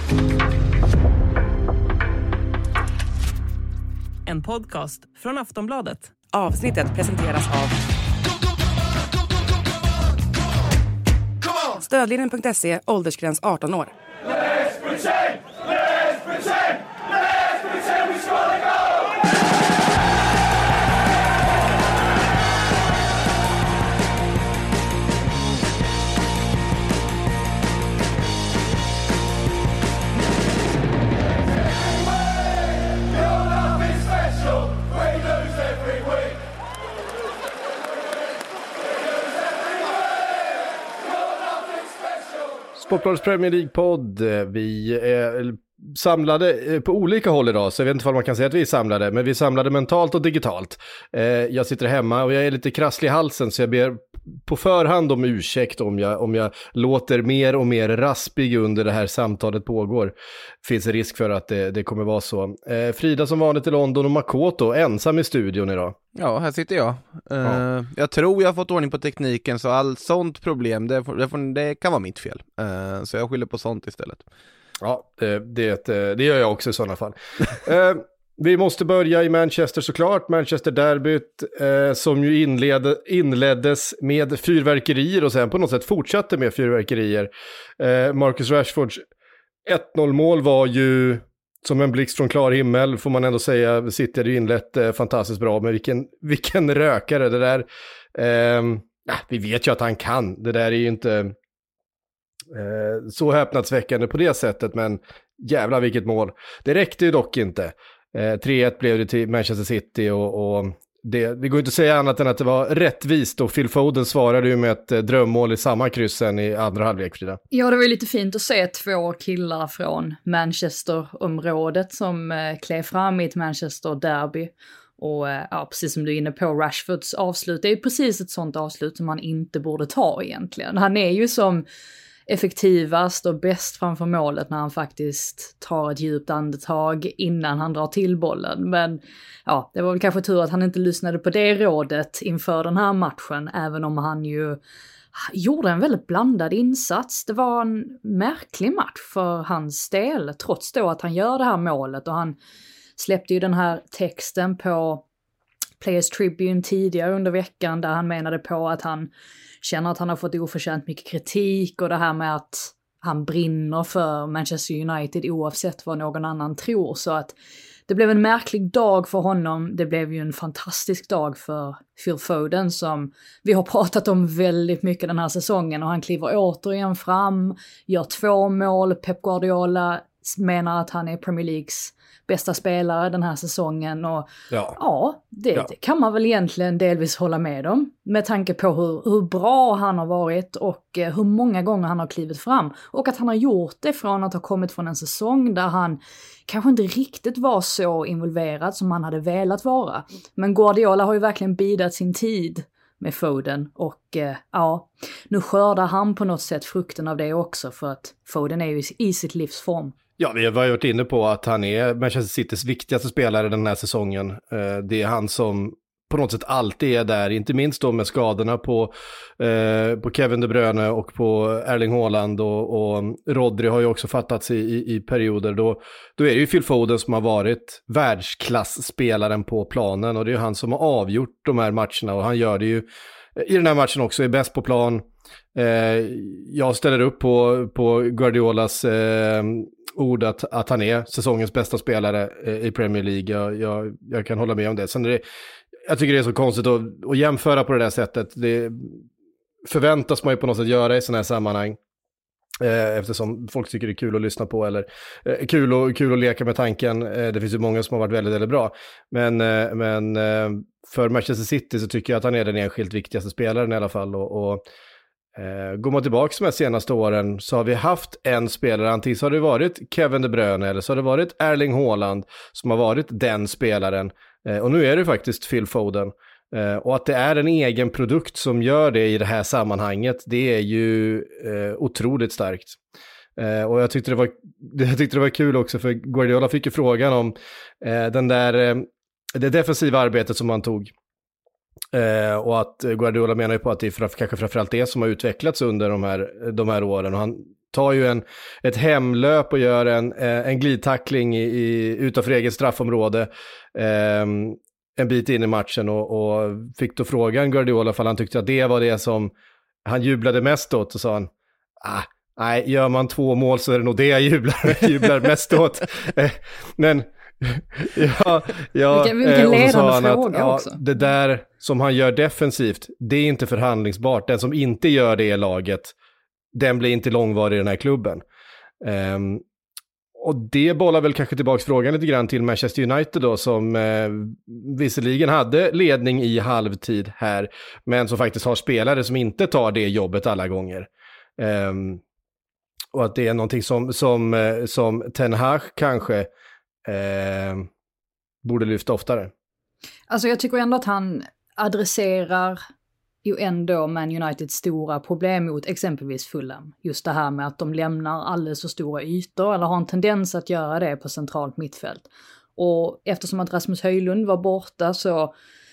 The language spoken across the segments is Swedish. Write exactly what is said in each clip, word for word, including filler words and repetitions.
En podcast från Aftonbladet. Avsnittet presenteras av Stödlinjen punkt se, åldersgräns arton år. Sportbladets Premier League-podd. Vi är samlade på olika håll idag, så jag vet inte om man kan säga att vi är samlade, men vi är samlade mentalt och digitalt. Jag sitter hemma och jag är lite krasslig i halsen, så jag ber på förhand om ursäkt om jag, om jag låter mer och mer raspig under det här samtalet pågår. Finns en risk för att det, det kommer vara så. Frida som vanligt i London och Makoto ensam i studion idag. Ja, här sitter jag. Ja. Uh, jag tror jag har fått ordning på tekniken, så allt sånt problem, det, det, får, det kan vara mitt fel. Uh, så jag skyller på sånt istället. Ja, det, det, det gör jag också i sådana fall. uh, vi måste börja i Manchester såklart. Manchester-derbyt uh, som ju inled, inleddes med fyrverkerier och sen på något sätt fortsatte med fyrverkerier. Uh, Marcus Rashfords ett noll-mål var ju som en blixt från klar himmel, får man ändå säga. City hade ju inlett eh, fantastiskt bra, men vilken, vilken rökare det där. Eh, vi vet ju att han kan. Det där är ju inte eh, så häpnadsväckande på det sättet, men jävla vilket mål. Det räckte ju dock inte. Eh, tre ett blev det till Manchester City och, och det, det går inte att säga annat än att det var rättvist, och Phil Foden svarade ju med ett eh, drömmål i samma kryssen i andra halvlek, Frida. Ja, det var ju lite fint att se två killar från Manchester-området som eh, klev fram i ett Manchester-derby. Och eh, ja, precis som du är inne på, Rashfords avslut, det är ju precis ett sånt avslut som man inte borde ta egentligen. Han är ju som effektivast och bäst framför målet när han faktiskt tar ett djupt andetag innan han drar till bollen. Men ja, det var väl kanske tur att han inte lyssnade på det rådet inför den här matchen, även om han ju gjorde en väldigt blandad insats. Det var en märklig match för hans del, trots då att han gör det här målet, och han släppte ju den här texten på Players Tribune tidigare under veckan där han menade på att han känner att han har fått oförtjänt mycket kritik, och det här med att han brinner för Manchester United oavsett vad någon annan tror. Så att det blev en märklig dag för honom. Det blev ju en fantastisk dag för Phil Foden som vi har pratat om väldigt mycket den här säsongen, och han kliver återigen fram, gör två mål. Pep Guardiola menar att han är Premier Leagues bästa spelare den här säsongen, och ja, ja, det, ja. det kan man väl egentligen delvis hålla med om med tanke på hur, hur bra han har varit och eh, hur många gånger han har klivit fram, och att han har gjort det från att ha kommit från en säsong där han kanske inte riktigt var så involverad som han hade velat vara. Men Guardiola har ju verkligen bidat sin tid med Foden, och eh, ja, nu skördar han på något sätt frukten av det också, för att Foden är ju i sitt livsform. Ja, vi har varit inne på att han är Manchester Citys viktigaste spelare den här säsongen. Det är han som på något sätt alltid är där, inte minst då med skadorna på, eh, på Kevin De Bruyne och på Erling Haaland, och, och Rodri har ju också fattats i, i, i perioder. Då, då är det ju Phil Foden som har varit världsklassspelaren på planen, och det är ju han som har avgjort de här matcherna, och han gör det ju i den här matchen också, är bäst på plan. Eh, jag ställer upp på, på Guardiolas eh, ord att, att han är säsongens bästa spelare eh, i Premier League. Jag, jag, jag kan hålla med om det. Sen är det, jag tycker det är så konstigt att, att jämföra på det där sättet. Det förväntas man ju på något sätt göra i sådana här sammanhang. Eh, eftersom folk tycker det är kul att lyssna på, eller eh, kul, och, kul att leka med tanken. Eh, det finns ju många som har varit väldigt, väldigt bra. Men, eh, men eh, för Manchester City så tycker jag att han är den enskilt viktigaste spelaren i alla fall. Och, och eh, går man tillbaka de här senaste åren så har vi haft en spelare, antingen så har det varit Kevin De Bruyne eller så har det varit Erling Haaland som har varit den spelaren. Eh, och nu är det faktiskt Phil Foden. Uh, och att det är en egen produkt som gör det i det här sammanhanget, det är ju uh, otroligt starkt. Uh, och jag tyckte, det var, jag tyckte det var kul också, för Guardiola fick ju frågan om uh, den där, uh, det defensiva arbetet som man tog. Uh, och att Guardiola menar ju på att det är för, kanske framförallt det som har utvecklats under de här, de här åren. Och han tar ju en, ett hemlöp och gör en, en glidtackling i, i, utanför eget straffområde eh, en bit in i matchen och, och fick då frågan Guardiola för han tyckte att det var det som han jublade mest åt och sa han, ah, nej, gör man två mål så är det nog det jag jublar, jublar mest åt. Men ja, ja, vilken, vilken ledande fråga att, också. Ja, det där som han gör defensivt, det är inte förhandlingsbart. Den som inte gör det i laget, den blir inte långvarig i den här klubben. Um, och det bollar väl kanske tillbaka frågan lite grann till Manchester United då, som eh, visserligen hade ledning i halvtid här, men som faktiskt har spelare som inte tar det jobbet alla gånger. Um, och att det är någonting som, som, eh, som Ten Hag kanske eh, borde lyfta oftare. Alltså jag tycker ändå att han adresserar ju ändå Man Uniteds stora problem mot exempelvis Fulham. Just det här med att de lämnar alldeles för stora ytor eller har en tendens att göra det på centralt mittfält. Och eftersom att Rasmus Højlund var borta så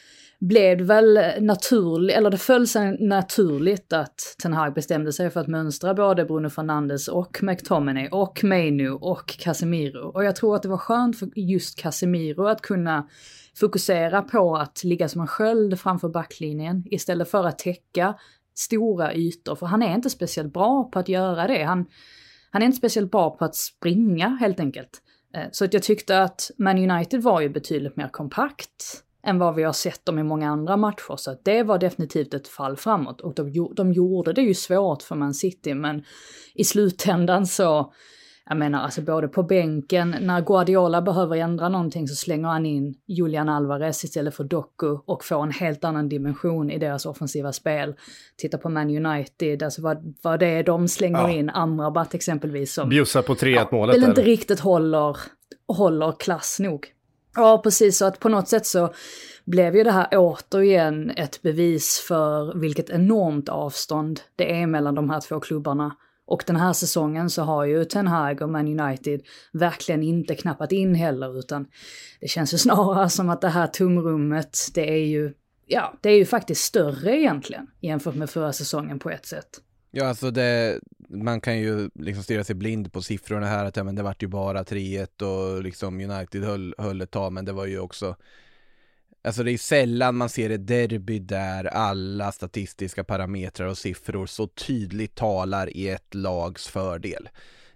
blev det väl naturligt, eller det föll sig naturligt att Ten Hag bestämde sig för att mönstra både Bruno Fernandes och McTominay och Mainu och Casemiro. Och jag tror att det var skönt för just Casemiro att kunna fokusera på att ligga som en sköld framför backlinjen istället för att täcka stora ytor. För han är inte speciellt bra på att göra det. Han, han är inte speciellt bra på att springa helt enkelt. Så att jag tyckte att Man United var ju betydligt mer kompakt än vad vi har sett dem i många andra matcher. Så att det var definitivt ett fall framåt. Och de, de gjorde det ju svårt för Man City. Men i slutändan så, jag menar alltså både på bänken, när Guardiola behöver ändra någonting så slänger han in Julian Alvarez istället för Doku och får en helt annan dimension i deras offensiva spel. Titta på Man United, alltså vad, vad det är de slänger ja. in, Amrabat exempelvis. Som bjussar på tre ett målet. Väl inte riktigt håller, håller klass nog. Ja, precis. Så att på något sätt så blev ju det här återigen ett bevis för vilket enormt avstånd det är mellan de här två klubbarna. Och den här säsongen så har ju Ten Hag och Man United verkligen inte knappat in heller, utan det känns ju snarare som att det här tomrummet, det är ju, ja, det är ju faktiskt större egentligen jämfört med förra säsongen på ett sätt. Ja, alltså det, man kan ju liksom stirra sig blind på siffrorna här, att ja, men det var ju bara tre ett och liksom United höll, höll ett tag, men det var ju också, alltså det är sällan man ser ett derby där alla statistiska parametrar och siffror så tydligt talar i ett lags fördel.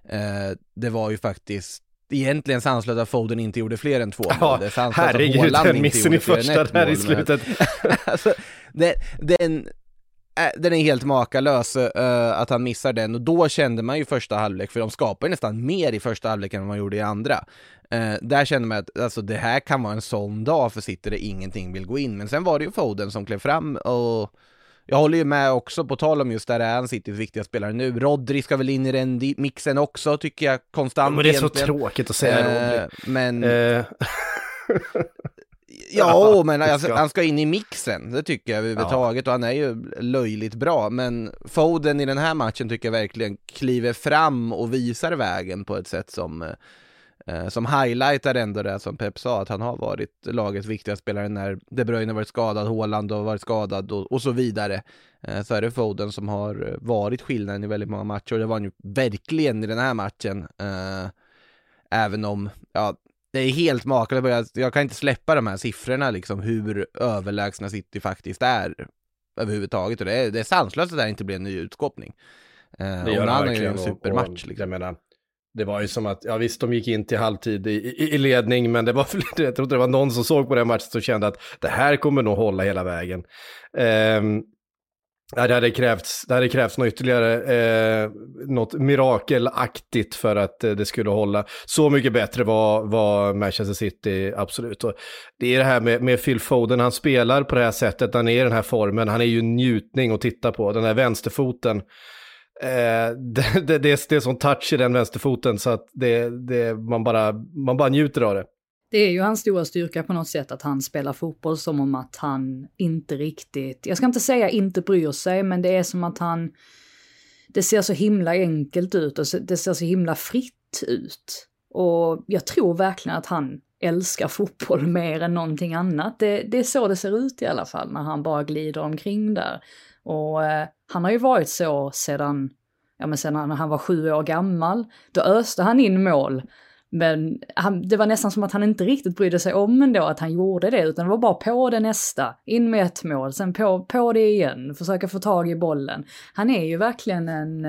Eh, det var ju faktiskt egentligen sanslöst att Foden inte gjorde fler än två mål. Ja, det är herregud, den missen i första där i slutet. alltså, det, den... Den är helt makalös uh, att han missar den, och då kände man ju första halvlek, för de skapar nästan mer i första halvlek än vad man gjorde i andra. Uh, där kände man att alltså, det här kan vara en sån dag för City där ingenting vill gå in. Men sen var det ju Foden som klev fram, och jag håller ju med också på tal om just där är han Citys viktiga spelare nu. Rodri ska väl in i den mixen också, tycker jag, konstant. Ja, men det är egentligen. så tråkigt att säga uh, Rodri. Men... Uh. Ja, men alltså, han ska in i mixen, det tycker jag överhuvudtaget, ja. Och han är ju löjligt bra, men Foden i den här matchen tycker jag verkligen kliver fram och visar vägen på ett sätt som eh, som highlightar ändå det som Pep sa, att han har varit lagets viktiga spelare när De Bruyne varit skadad, Haaland har varit skadad och, och så vidare. Eh, så är det Foden som har varit skillnaden i väldigt många matcher, och det var han ju verkligen i den här matchen. Eh, även om, ja, det är helt makalöst. Jag kan inte släppa de här siffrorna, liksom, hur överlägsna City faktiskt är överhuvudtaget. Och det är, det är sanslöst att det här inte blir en ny utskåpning. Eh, det gör det verkligen. En supermatch. Och, och, liksom. Jag menar, det var ju som att, ja visst, de gick in till halvtid i, i, i ledning, men det var, jag tror det var någon som såg på den matchen och kände att det här kommer nog hålla hela vägen. Um, Ja, det hade krävts, det hade krävts något ytterligare, eh, något mirakelaktigt för att eh, det skulle hålla. Så mycket bättre var, var Manchester City, absolut. Och det är det här med, med Phil Foden, han spelar på det här sättet, han är i den här formen, han är ju njutning att titta på. Den här vänsterfoten, eh, det, det, det, är, det är sån touch i den vänsterfoten så att det, det, man, bara, man bara njuter av det. Det är ju hans stora styrka på något sätt, att han spelar fotboll som om att han inte riktigt, jag ska inte säga inte bryr sig, men det är som att han, det ser så himla enkelt ut och det ser så himla fritt ut. Och jag tror verkligen att han älskar fotboll mer än någonting annat. Det, det är så det ser ut i alla fall när han bara glider omkring där. Och eh, han har ju varit så sedan ja men sen när han var sju år gammal, då öste han in mål. Men han, det var nästan som att han inte riktigt brydde sig om ändå att han gjorde det, utan det var bara på det nästa, in med ett mål, sen på, på det igen, försöka få tag i bollen. Han är ju verkligen en,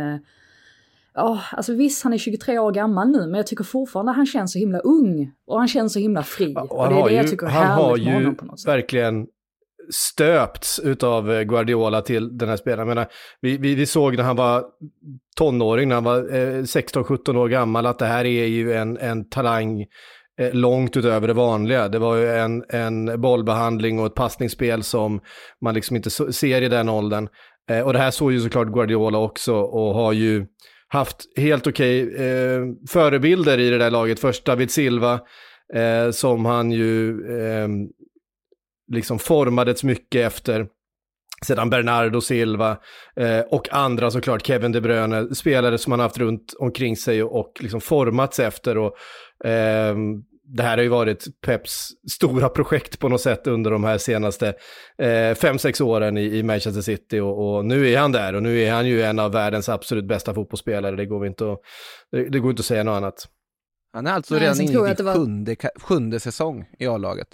ja oh, alltså visst han är tjugotre år gammal nu, men jag tycker fortfarande han känns så himla ung och han känns så himla fri. Och, och det är det ju, jag tycker är han härligt har med ju honom på något sätt. Verkligen stöpts utav Guardiola till den här spelaren. Jag menar, vi, vi, vi såg när han var tonåring, när han var eh, sexton sjutton år gammal, att det här är ju en, en talang eh, långt utöver det vanliga. Det var ju en, en bollbehandling och ett passningsspel som man liksom inte so- ser i den åldern. Eh, och det här såg ju såklart Guardiola också och har ju haft helt okej eh, förebilder i det där laget. Först David Silva eh, som han ju eh, liksom formades mycket efter, sedan Bernardo Silva eh, och andra såklart, Kevin De Bruyne, spelare som han haft runt omkring sig och, och liksom formats efter. Och eh, det här har ju varit Peps stora projekt på något sätt under de här senaste eh, fem sex åren i, i Manchester City, och, och nu är han där, och nu är han ju en av världens absolut bästa fotbollsspelare. Det går inte att, det, det går inte att säga något annat. Han är alltså Nej, redan inne i var... sjunde, sjunde säsong i A-laget.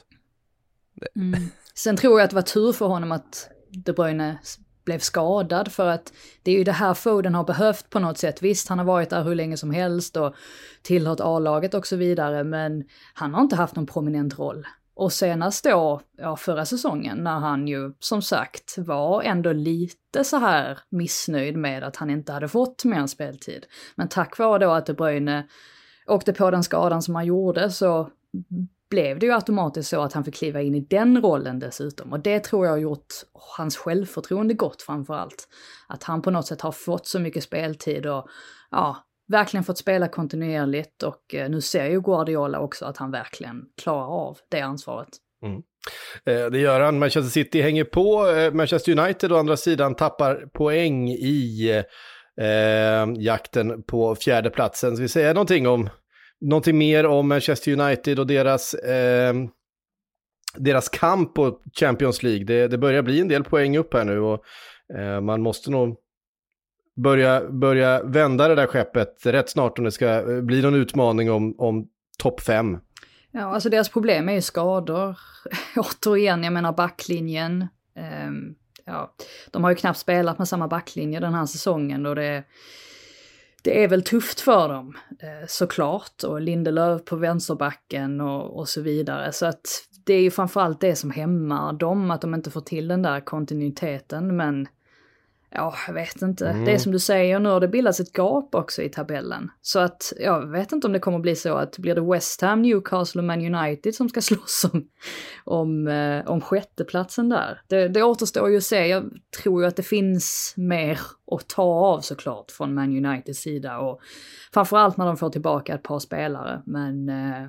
Mm. Sen tror jag att det var tur för honom att De Bruyne blev skadad, för att det är ju det här Foden har behövt på något sätt. Visst, han har varit där hur länge som helst och tillhört A-laget och så vidare, men han har inte haft någon prominent roll. Och senast då, ja, förra säsongen, när han ju som sagt var ändå lite så här missnöjd med att han inte hade fått mer speltid. Men tack vare då att De Bruyne åkte på den skadan som han gjorde, så blev det ju automatiskt så att han fick kliva in i den rollen dessutom. Och det tror jag har gjort hans självförtroende gott framför allt. Att han på något sätt har fått så mycket speltid och ja, verkligen fått spela kontinuerligt. Och eh, nu ser ju Guardiola också att han verkligen klarar av det ansvaret. Mm. Eh, det gör han. Manchester City hänger på. Eh, Manchester United å andra sidan tappar poäng i eh, jakten på fjärde platsen. Så vi säger någonting om Någonting mer om Manchester United och deras, eh, deras kamp på Champions League. Det, det börjar bli en del poäng upp här nu, och eh, man måste nog börja, börja vända det där skeppet rätt snart om det ska bli någon utmaning om, om topp fem. Ja, alltså deras problem är ju skador. Återigen, jag menar backlinjen. Eh, ja, de har ju knappt spelat med samma backlinje den här säsongen, och det Det är väl tufft för dem, såklart. Och Lindelöf på vänsterbacken och, och så vidare. Så att det är ju framförallt det som hämmar dem, att de inte får till den där kontinuiteten. Men ja, jag vet inte. Mm. Det är som du säger, nu har det bildats ett gap också i tabellen. Så att jag vet inte om det kommer bli så att blir det West Ham, Newcastle och Man United som ska slåss om, om, eh, om sjätteplatsen där. Det, det återstår ju att se. Jag tror ju att det finns mer att ta av såklart från Man Uniteds sida. Och framförallt när de får tillbaka ett par spelare. Men eh,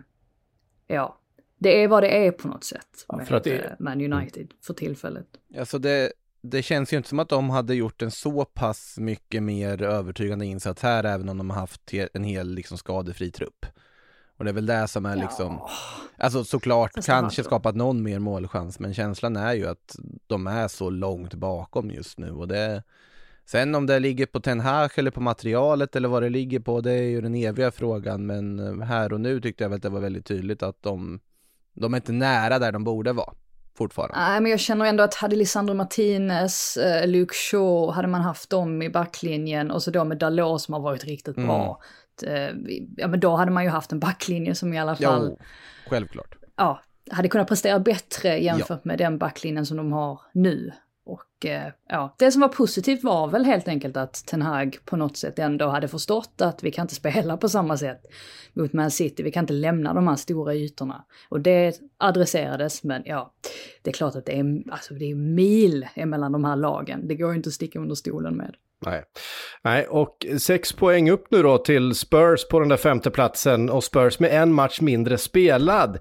ja, det är vad det är på något sätt med ja, för att det... Man United för tillfället. Alltså det... Det känns ju inte som att de hade gjort en så pass mycket mer övertygande insats här, även om de har haft en hel liksom skadefri trupp. Och det är väl det som är liksom... Ja. Alltså såklart kanske skapat någon mer målchans, men känslan är ju att de är så långt bakom just nu. Och det... Sen om det ligger på Ten Hag eller på materialet eller vad det ligger på, det är ju den eviga frågan. Men här och nu tyckte jag väl att det var väldigt tydligt att de, de är inte nära där de borde vara. Fortfarande. Nej, men jag känner ändå att hade Lisandro Martinez, eh, Luke Shaw, hade man haft dem i backlinjen och så då med Dalot som har varit riktigt mm. bra. Eh, ja, men då hade man ju haft en backlinje som i alla fall... Jo, självklart. Ja, hade kunnat prestera bättre jämfört ja. med den backlinjen som de har nu. Och eh, ja, det som var positivt var väl helt enkelt att Ten Hag på något sätt ändå hade förstått att vi kan inte spela på samma sätt mot Man City. Vi kan inte lämna de här stora ytorna. Och det adresserades, men ja, det är klart att det är, alltså, det är mil emellan de här lagen. Det går ju inte att sticka under stolen med. Nej. Nej, och sex poäng upp nu då till Spurs på den där femte platsen, och Spurs med en match mindre spelad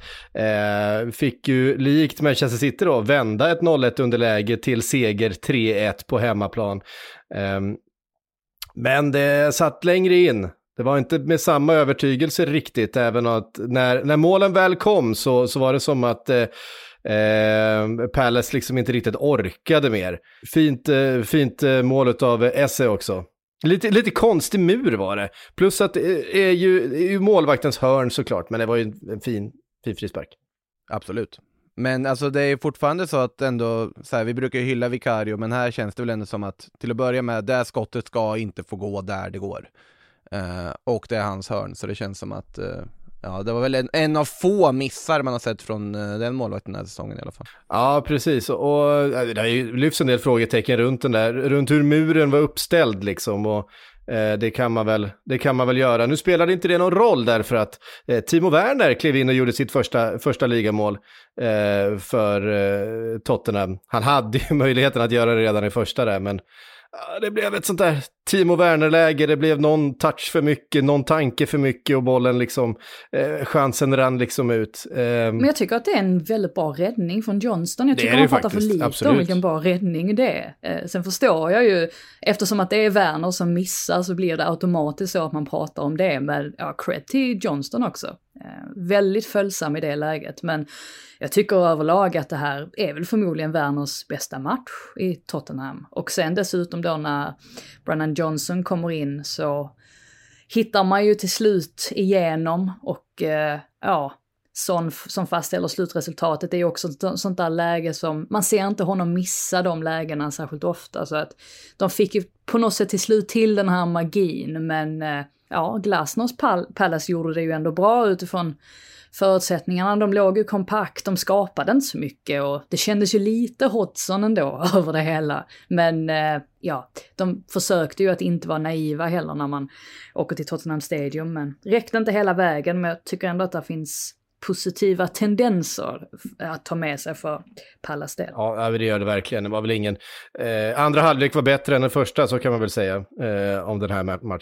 eh, fick ju likt Manchester City då vända ett noll ett underläge till seger tre ett på hemmaplan. Eh, men det satt längre in. Det var inte med samma övertygelse riktigt, även att när, när målen väl kom så, så var det som att eh, Eh, Palace liksom inte riktigt orkade mer. Fint, eh, fint eh, målet av Esse också. Lite, lite konstig mur var det. Plus att det är ju, det är ju målvaktens hörn såklart, men det var ju en fin, fin frispark. Absolut. Men alltså det är fortfarande så att ändå, så här, vi brukar ju hylla Vicario, men här känns det väl ändå som att till att börja med, det skottet ska inte få gå där det går. Uh, och det är hans hörn, så det känns som att uh, ja, det var väl en, en av få missar man har sett från uh, den målvakten den här säsongen i alla fall. Ja, precis. Och det har ju lyfts en del frågetecken runt den där, runt hur muren var uppställd liksom, och eh, det kan man väl det kan man väl göra. Nu spelade inte det någon roll därför att eh, Timo Werner klev in och gjorde sitt första första ligamål eh, för eh, Tottenham. Han hade ju möjligheten att göra det redan i första där, men det blev ett sånt där Timo Werner-läge, det blev någon touch för mycket, någon tanke för mycket och bollen liksom, eh, chansen rann liksom ut. Eh, Men jag tycker att det är en väldigt bra räddning från Johnston. Jag tycker han pratar för lite absolut. om vilken bra räddning det är. Eh, sen förstår jag ju, eftersom att det är Werner som missar så blir det automatiskt så att man pratar om det. Men ja, cred till Johnston också. Eh, väldigt följsam i det läget, men jag tycker överlag att det här är väl förmodligen Werners bästa match i Tottenham. Och sen dessutom då när Brennan Johnson kommer in så hittar man ju till slut igenom och eh, ja, som, som fastställer slutresultatet. Det är ju också ett sånt där läge som man ser inte honom missa de lägena särskilt ofta, så att de fick ju på något sätt till slut till den här magin, men eh, ja, Glasners Pal- Palace gjorde det ju ändå bra utifrån förutsättningarna. De låg ju kompakt, de skapade inte så mycket och det kändes ju lite Hodgson ändå över det hela. Men eh, ja, de försökte ju att inte vara naiva heller när man åker till Tottenham Stadium, men räckte inte hela vägen. Men jag tycker ändå att det finns positiva tendenser att ta med sig för Pallas del. Ja, det gör det verkligen. Det var väl ingen... Eh, andra halvlek var bättre än den första, så kan man väl säga eh, om den här matchen.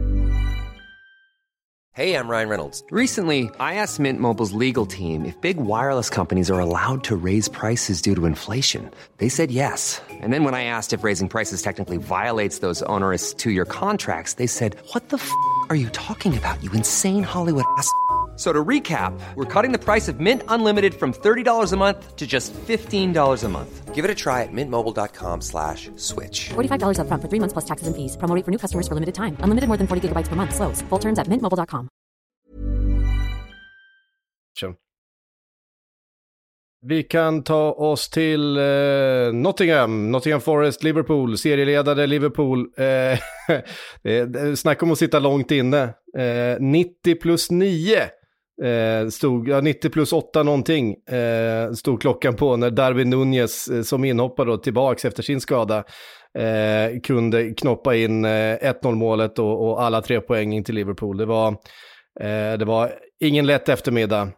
Hey, I'm Ryan Reynolds. Recently, I asked Mint Mobile's legal team if big wireless companies are allowed to raise prices due to inflation. They said yes. And then when I asked if raising prices technically violates those onerous two-year contracts, they said, what the f*** are you talking about, you insane Hollywood ass f- So to recap, we're cutting the price of Mint Unlimited from thirty dollars a month to just fifteen dollars a month. Give it a try at mintmobile.com slash switch. forty-five dollars up front for three months plus taxes and fees. Promo rate for new customers for limited time. Unlimited more than forty gigabytes per month. Slows full terms at mint mobile dot com. Vi kan ta oss till eh, Nottingham, Nottingham Forest, Liverpool, serieledare Liverpool. Eh, Snacka om att sitta långt inne. Eh, nittio plus nio eh, stod, ja, nittio plus åtta någonting eh, stod klockan på när Darwin Núñez eh, som inhoppade då tillbaks efter sin skada eh, kunde knoppa in eh, ett noll målet och, och alla tre poäng till Liverpool. Det var, eh, det var ingen lätt eftermiddag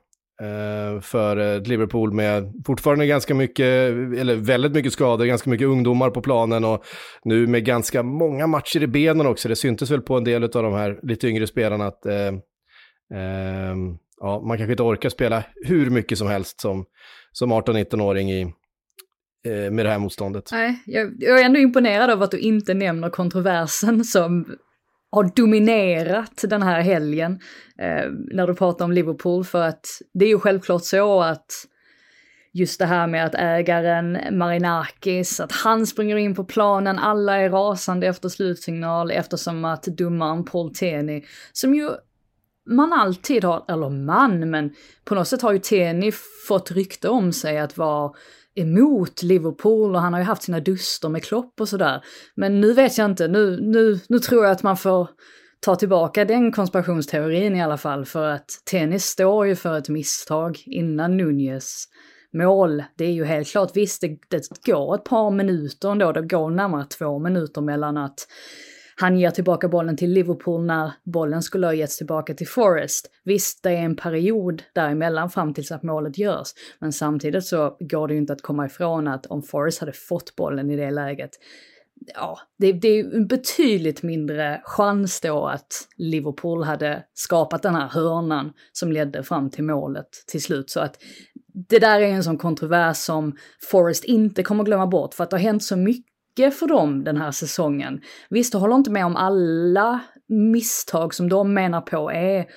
för Liverpool med fortfarande ganska mycket, eller väldigt mycket skador, ganska mycket ungdomar på planen och nu med ganska många matcher i benen också. Det syntes väl på en del av de här lite yngre spelarna att eh, eh, ja, man kanske inte orkar spela hur mycket som helst som, som arton-nitton-åring i, eh, med det här motståndet. Nej, jag, jag är ändå imponerad av att du inte nämner kontroversen som har dominerat den här helgen eh, när du pratar om Liverpool, för att det är ju självklart så att just det här med att ägaren Marinakis, att han springer in på planen, alla är rasande efter slutsignal eftersom att domaren Paul Tierney, som ju man alltid har, eller man, men på något sätt har ju Tierney fått rykte om sig att vara emot Liverpool och han har ju haft sina duster med Klopp och sådär. Men nu vet jag inte, nu, nu, nu tror jag att man får ta tillbaka den konspirationsteorin i alla fall, för att tennis står ju för ett misstag innan Núñez mål. Det är ju helt klart, visst det, det går ett par minuter ändå, det går närmare två minuter mellan att han ger tillbaka bollen till Liverpool när bollen skulle ha getts tillbaka till Forest. Visst, det är en period däremellan fram tills att målet görs. Men samtidigt så går det ju inte att komma ifrån att om Forest hade fått bollen i det läget, ja, det, det är en betydligt mindre chans då att Liverpool hade skapat den här hörnan som ledde fram till målet till slut. Så att det där är en sån kontrovers som Forest inte kommer glömma bort, för att det har hänt så mycket för dem den här säsongen. Visst, jag håller inte med om alla misstag som de menar på är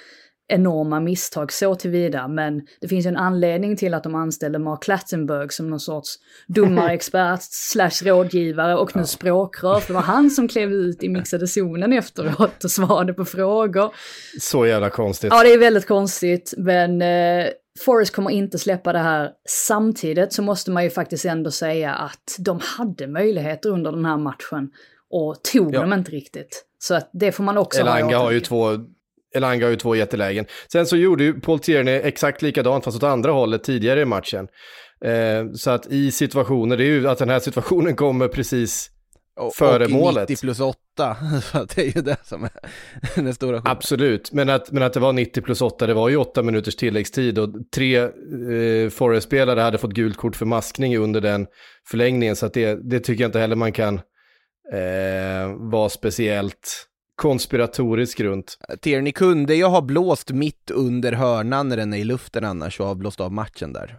enorma misstag så tillvida, men det finns ju en anledning till att de anställde Mark Clattenburg som någon sorts domarexpert slash rådgivare och nu ja. språkrör, för det var han som klev ut i mixade zonen efteråt och svarade på frågor. Så jävla konstigt. Ja, det är väldigt konstigt, men eh, Forest kommer inte släppa det här. Samtidigt så måste man ju faktiskt ändå säga att de hade möjligheter under den här matchen och tog ja. dem inte riktigt. Så att det får man också Elanga ha har ju två Elanga har ju två jättelägen. Sen så gjorde ju Paul Tierney exakt likadant fast åt andra hållet tidigare i matchen. Eh, så att i situationer, det är ju att den här situationen kommer precis och, före och målet. nittio plus åtta, så det är ju det som är den stora skillnaden. Absolut, men att, men att det var nittio plus åtta, det var ju åtta minuters tilläggstid och tre eh, Forest-spelare hade fått gult kort för maskning under den förlängningen, så att det, det tycker jag inte heller man kan eh, vara speciellt konspiratorisk runt. Tierney kunde ju ha blåst mitt under hörnan när den är i luften annars och har blåst av matchen där.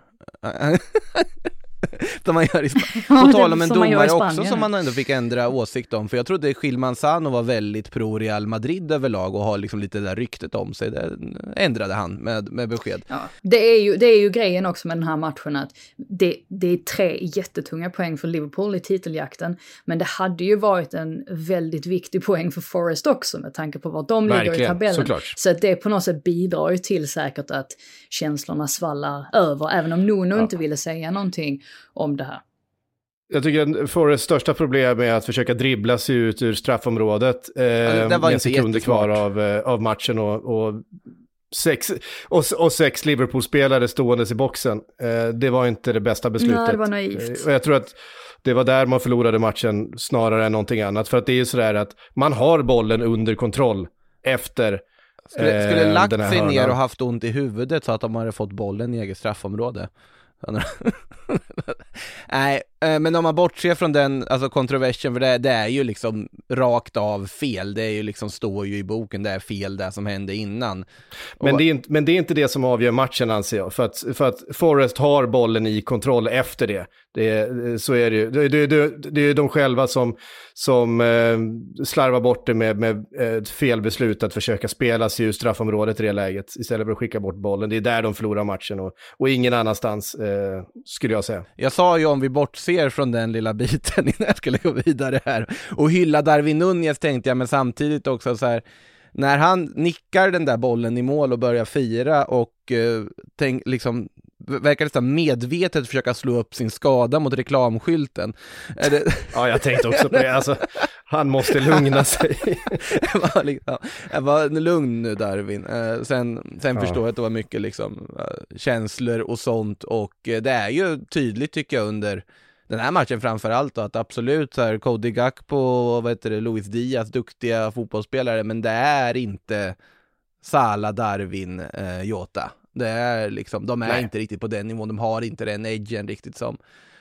Som man gör i Sp- på tal om en domare också som man ändå fick ändra åsikt om, för jag trodde Gil Sano var väldigt pro Real Madrid överlag och har liksom lite där ryktet om sig. Det ändrade han med, med besked. Ja, det är ju det är ju grejen också med den här matchen att det, det är tre jättetunga poäng för Liverpool i titeljakten, men det hade ju varit en väldigt viktig poäng för Forest också med tanke på var de Verkligen, ligger i tabellen. Såklart. Så att det på något sätt bidrar ju till säkert att känslorna svallar över, även om Nuno ja. inte ville säga någonting om det här. Jag tycker att Forests största problem är att försöka dribbla sig ut ur straffområdet eh, ja, med sekunder kvar av, av matchen och, och, sex, och, och sex Liverpool-spelare ståendes i boxen. Eh, det var inte det bästa beslutet. Nej, det var naivt. Eh, och jag tror att det var där man förlorade matchen snarare än någonting annat. För att det är ju sådär att man har bollen under kontroll efter Skulle, skulle lagt sig hörnan. ner och haft ont i huvudet så att de hade fått bollen i eget straffområde. Nej, men om man bortser från den alltså kontroversen, för det, det är ju liksom rakt av fel. Det är ju liksom, står ju i boken, det är fel det som hände innan. Men, och, det är inte, men det är inte det som avgör matchen, anser jag. För att, för att Forest har bollen i kontroll efter det. Det, så är det ju. Det, det, det, det är de själva som, som eh, slarvar bort det med, med ett felbeslut att försöka spela sig ur straffområdet i det läget istället för att skicka bort bollen. Det är där de förlorar matchen och, och ingen annanstans, eh, skulle jag säga. Jag sa ju om vi bortser från den lilla biten innan jag skulle gå vidare här och hylla Darwin Núñez, tänkte jag, men samtidigt också så här, när han nickar den där bollen i mål och börjar fira och eh, tänk, liksom verkar nästan medvetet försöka slå upp sin skada mot reklamskylten. Är det... Ja, jag tänkte också på det. Alltså, han måste lugna sig. jag, var liksom, jag var lugn nu, Darwin. Eh, sen sen ja. förstår jag att det var mycket liksom, uh, känslor och sånt. Och uh, det är ju tydligt, tycker jag, under den här matchen framförallt, att absolut så här, Cody Gakpo och vad heter det, Luis Diaz, duktiga fotbollsspelare, men det är inte Salah, Darwin, uh, Jota. Det är liksom, de är Nej. inte riktigt på den nivån, de har inte den edgen riktigt som,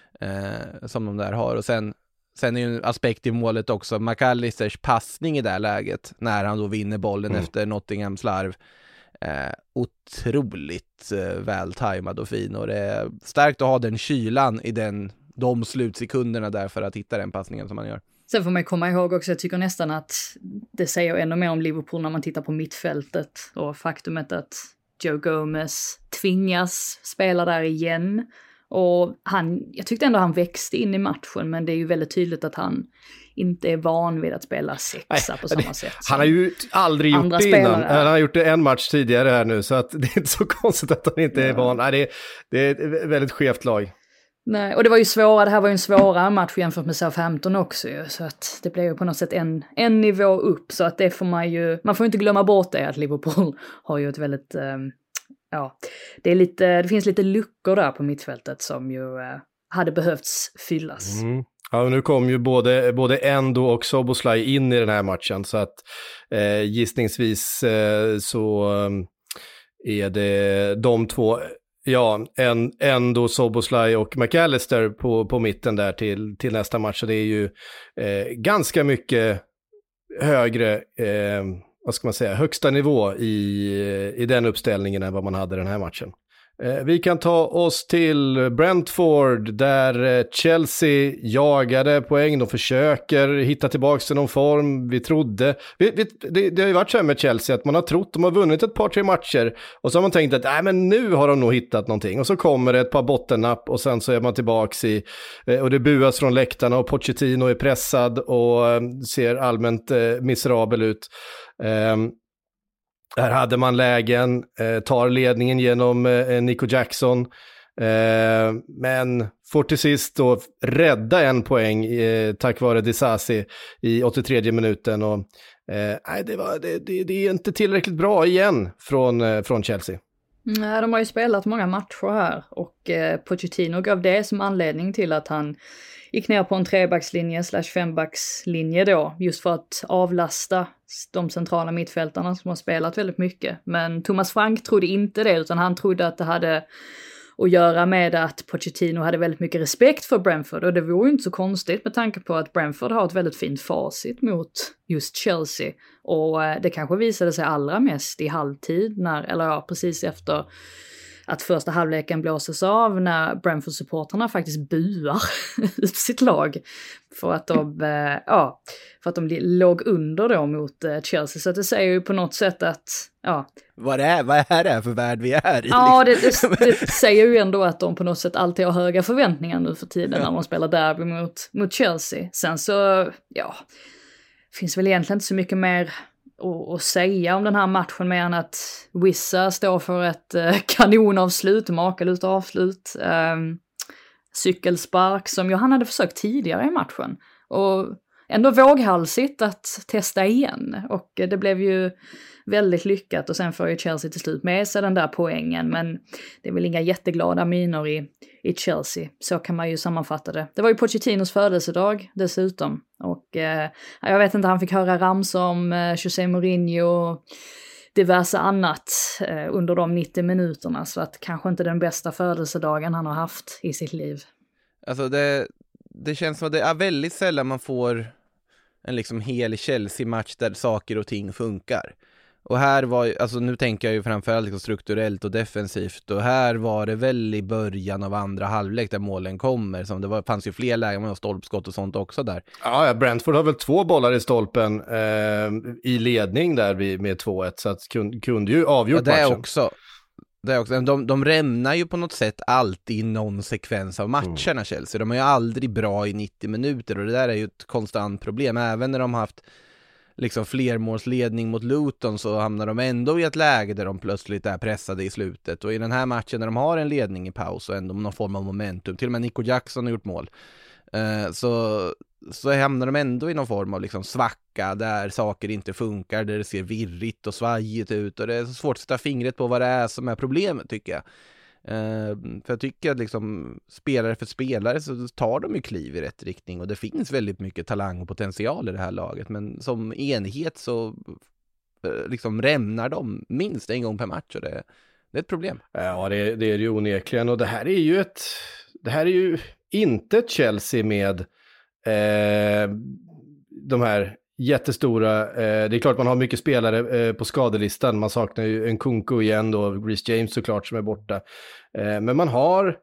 eh, som de där har. Och sen, sen är ju en aspekt i målet också, McAllisters passning i det här läget, när han då vinner bollen mm. efter Nottinghams slarv. Eh, otroligt eh, vältajmad och fin, och det är starkt att ha den kylan i den, de slutsekunderna där för att hitta den passningen som man gör. Sen får man komma ihåg också, jag tycker nästan att det säger ännu mer om Liverpool när man tittar på mittfältet och faktumet att Joe Gomez tvingas spela där igen. Och han, jag tyckte ändå han växte in i matchen, men det är ju väldigt tydligt att han inte är van vid att spela sexa Nej, på samma det, sätt. Han har ju aldrig gjort det innan. Han har gjort det en match tidigare här nu, så att det är inte så konstigt att han inte ja. är van. Nej, det, det är ett väldigt skevt lag. Nej, och det var ju svåra, det här var ju en svårare match jämfört med Southampton också ju, så att det blev ju på något sätt en, en nivå upp, så att det får man ju, man får inte glömma bort det, att Liverpool har ju ett väldigt, um, ja, det är lite, det finns lite luckor där på mittfältet som ju uh, hade behövts fyllas. Mm. Ja, nu kom ju både, både Endo och Szoboszlai in i den här matchen, så att eh, gissningsvis eh, så um, är det de två. Ja, en, Endo, Szoboszlai och McAllister på, på mitten där till, till nästa match. Så det är ju eh, ganska mycket högre, eh, vad ska man säga, högsta nivå i, i den uppställningen än vad man hade den här matchen. Vi kan ta oss till Brentford där Chelsea jagade poäng. De försöker hitta tillbaka till någon form. Vi trodde, vi, vi, det, det har ju varit så här med Chelsea att man har trott, de har vunnit ett par, tre matcher och så har man tänkt att nej, men nu har de nog hittat någonting. Och så kommer det ett par bottennapp och sen så är man tillbaka i, och det buas från läktarna och Pochettino är pressad och ser allmänt eh, miserabel ut. Um, Här hade man lägen, eh, tar ledningen genom eh, Nico Jackson, eh, men får till sist då rädda en poäng eh, tack vare Disasi i åttiotredje minuten. Och, eh, nej, det, var, det, det, det är inte tillräckligt bra igen från, eh, från Chelsea. Nej, de har ju spelat många matcher här och eh, Pochettino gav det som anledning till att han gick ner på en trebackslinje slash fembackslinje då, just för att avlasta de centrala mittfältarna som har spelat väldigt mycket. Men Thomas Frank trodde inte det, utan han trodde att det hade att göra med att Pochettino hade väldigt mycket respekt för Brentford, och det vore ju inte så konstigt med tanke på att Brentford har ett väldigt fint facit mot just Chelsea, och det kanske visade sig allra mest i halvtid, när, eller ja, precis efter att första halvleken blåses av, när Brentford-supporterna faktiskt buar ut sitt lag för att de, ja, för att de låg under då mot Chelsea. Så det säger ju på något sätt att, ja. Vad är, vad är det för värld vi är i? Ja, det, det, det säger ju ändå att de på något sätt alltid har höga förväntningar nu för tiden när de spelar derby mot, mot Chelsea. Sen så, ja, finns väl egentligen inte så mycket mer och, och säga om den här matchen, mer än att Wissa står för ett eh, kanonavslut, makalöst avslut, eh, cykelspark som ju han hade försökt tidigare i matchen, och ändå våghalsigt att testa igen, och det blev ju väldigt lyckat, och sen får ju Chelsea till slut med sig den där poängen, men det är väl inga jätteglada miner i, i Chelsea, så kan man ju sammanfatta det. Det var ju Pochettinos födelsedag dessutom, och eh, jag vet inte, han fick höra ramsor om eh, José Mourinho och diverse annat eh, under de nittio minuterna, så att kanske inte den bästa födelsedagen han har haft i sitt liv. Alltså det, det känns som att det är väldigt sällan man får en liksom hel Chelsea-match där saker och ting funkar. Och här var, alltså nu tänker jag ju framförallt liksom strukturellt och defensivt, och här var det väl i början av andra halvlek där målen kommer, som det var, fanns ju fler lägen med stolpskott och sånt också där. Ja, Brentford har väl två bollar i stolpen eh, i ledning där med två ett, så att kunde, kunde ju avgjort ja, det är matchen. Också. Det är också, de, de rämnar ju på något sätt alltid i någon sekvens av matcherna, mm. Chelsea. De är ju aldrig bra i nittio minuter, och det där är ju ett konstant problem. Även när de har haft liksom flermålsledning mot Luton, så hamnar de ändå i ett läge där de plötsligt är pressade i slutet. Och i den här matchen när de har en ledning i paus och ändå någon form av momentum, till och med Nico Jackson har gjort mål, eh, så, så hamnar de ändå i någon form av liksom svacka där saker inte funkar, där det ser virrigt och svajigt ut, och det är så svårt att sätta fingret på vad det är som är problemet, tycker jag. Uh, för jag tycker att liksom, spelare för spelare så tar de ju kliv i rätt riktning, och det finns väldigt mycket talang och potential i det här laget, men som enhet så uh, liksom rämnar de minst en gång per match, och det, det är ett problem. Ja, det, det är det ju onekligen, och det här är ju ett det här är ju inte ett Chelsea med eh, de här jättestora, eh, det är klart man har mycket spelare eh, på skadelistan, man saknar ju en Nkunku igen då, Reece James såklart som är borta, eh, men man har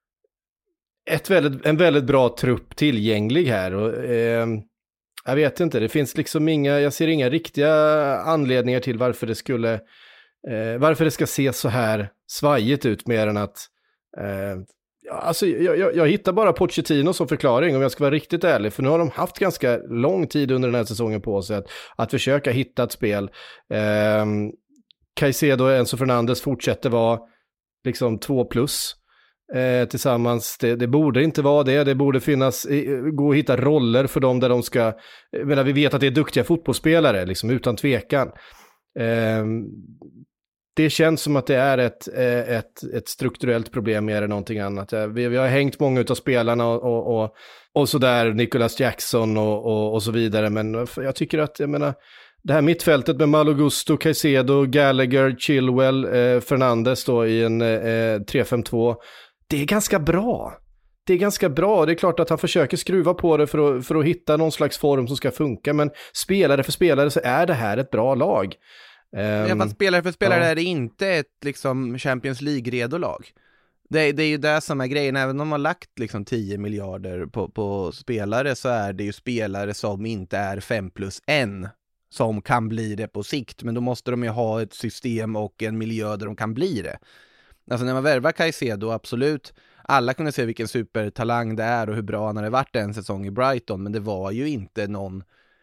ett väldigt, en väldigt bra trupp tillgänglig här, och eh, jag vet inte, det finns liksom inga, jag ser inga riktiga anledningar till varför det skulle eh, varför det ska se så här svajigt ut, mer än att eh, alltså, jag, jag, jag hittar bara Pochettino som förklaring, om jag ska vara riktigt ärlig, för nu har de haft ganska lång tid under den här säsongen på sig att, att försöka hitta ett spel. Eh, Caicedo och Enzo Fernandes fortsätter vara liksom två plus eh, tillsammans. Det, det borde inte vara det, det borde finnas, gå att hitta roller för dem där de ska, jag menar, vi vet att det är duktiga fotbollsspelare, liksom, utan tvekan. Eh, Det känns som att det är ett, ett, ett strukturellt problem mer än någonting annat. Vi, vi har hängt många av spelarna och, och, och, och sådär, Nicholas Jackson och, och, och så vidare. Men jag tycker att, jag menar, det här mittfältet med Malo Gusto, Caicedo, Gallagher, Chilwell, eh, Fernandes då i en eh, tre fem två. Det är ganska bra. Det är ganska bra. Det är klart att han försöker skruva på det för att, för att hitta någon slags form som ska funka. Men spelare för spelare så är det här ett bra lag. Um, ja, fast spelare för spelare ja. är det inte ett liksom Champions League-redo lag. Det, det är ju det som är grejen, även om de har lagt liksom tio miljarder på, på spelare, så är det ju spelare som inte är fem plus en som kan bli det på sikt, men då måste de ju ha ett system och en miljö där de kan bli det. Alltså när man värvar Caicedo, absolut, alla kunde se vilken supertalang det är och hur bra han hade varit en säsong i Brighton, men det var ju inte någon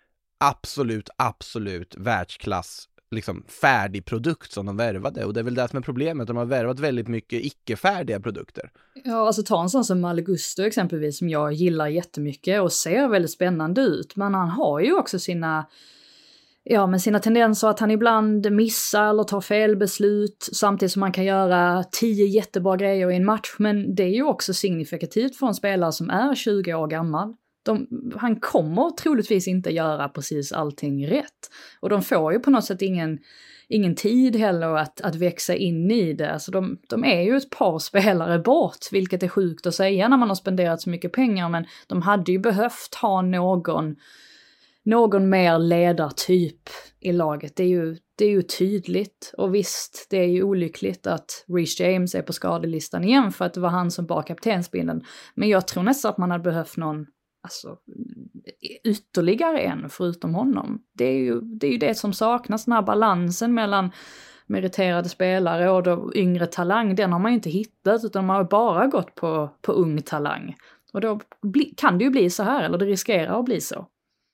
absolut, absolut världsklass liksom färdig produkt som de värvade, och det är väl det som är problemet, de har värvat väldigt mycket icke-färdiga produkter. Ja, alltså ta en sån som Malo Gusto exempelvis, som jag gillar jättemycket och ser väldigt spännande ut, men han har ju också sina ja, men sina tendenser att han ibland missar eller tar fel beslut samtidigt som man kan göra tio jättebra grejer i en match, men det är ju också signifikativt för en spelare som är tjugo år gammal. De, han kommer troligtvis inte göra precis allting rätt. Och de får ju på något sätt ingen, ingen tid heller att, att växa in i det. Alltså de, de är ju ett par spelare bort, vilket är sjukt att säga när man har spenderat så mycket pengar. Men de hade ju behövt ha någon, någon mer ledartyp i laget. Det är ju, det är ju tydligt. Och visst, det är ju olyckligt att Reece James är på skadelistan igen för att det var han som bar kaptensbindeln. Men jag tror nästan att man hade behövt någon alltså ytterligare en förutom honom. Det är ju det, är ju det som saknas, den här balansen mellan meriterade spelare och då yngre talang, den har man ju inte hittat, utan man har bara gått på, på ung talang. Och då bli, kan det ju bli så här, eller det riskerar att bli så.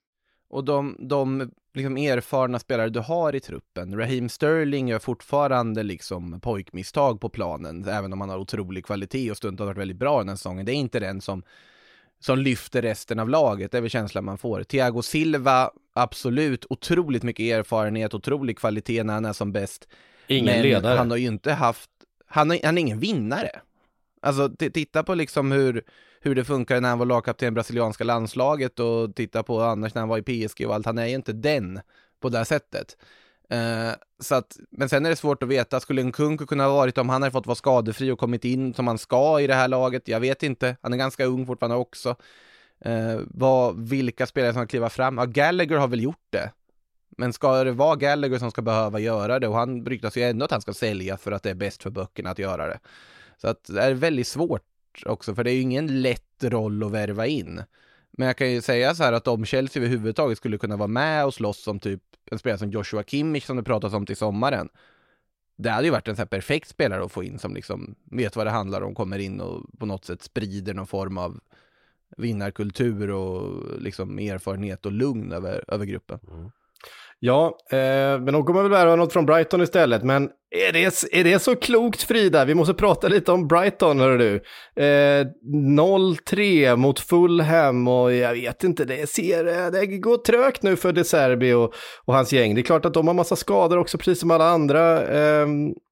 Och de, de liksom erfarna spelare du har i truppen, Raheem Sterling gör fortfarande liksom pojkmisstag på planen, även om han har otrolig kvalitet och stundtals har varit väldigt bra den här säsongen. Det är inte den som som lyfter resten av laget, det är väl känslan man får. Thiago Silva, absolut, otroligt mycket erfarenhet, otrolig kvalitet när han är som bäst. Ingen men ledare. Han har ju inte haft, han, har, han är ingen vinnare. Alltså t- titta på liksom hur, hur det funkar när han var lagkapten i brasilianska landslaget och titta på annars när han var i P S G och allt. Han är ju inte den på det här sättet. Uh, så att, men sen är det svårt att veta, skulle en Nkunku kunna ha varit om han hade fått vara skadefri och kommit in som han ska i det här laget? Jag vet inte, han är ganska ung fortfarande också. Uh, vad, vilka spelare som kliva fram? Ja, Gallagher har väl gjort det, men ska det vara Gallagher som ska behöva göra det, och han ryktas ju ändå att han ska sälja för att det är bäst för böckerna att göra det. Så att det är väldigt svårt också, för det är ju ingen lätt roll att värva in. Men jag kan ju säga så här att om Chelsea överhuvudtaget skulle kunna vara med och slåss som typ en spelare som Joshua Kimmich som det pratas om till sommaren, det hade ju varit en så här perfekt spelare att få in som liksom vet vad det handlar om, kommer in och på något sätt sprider någon form av vinnarkultur och liksom erfarenhet och lugn över, över gruppen. Mm. Ja, eh, men de kommer väl värva något från Brighton istället. Men är det, är det så klokt, Frida? Vi måste prata lite om Brighton, hör du. Eh, noll tre mot Fulham och jag vet inte, det, ser, det går trögt nu för De Zerbi och, och hans gäng. Det är klart att de har massa skador också, precis som alla andra. Eh,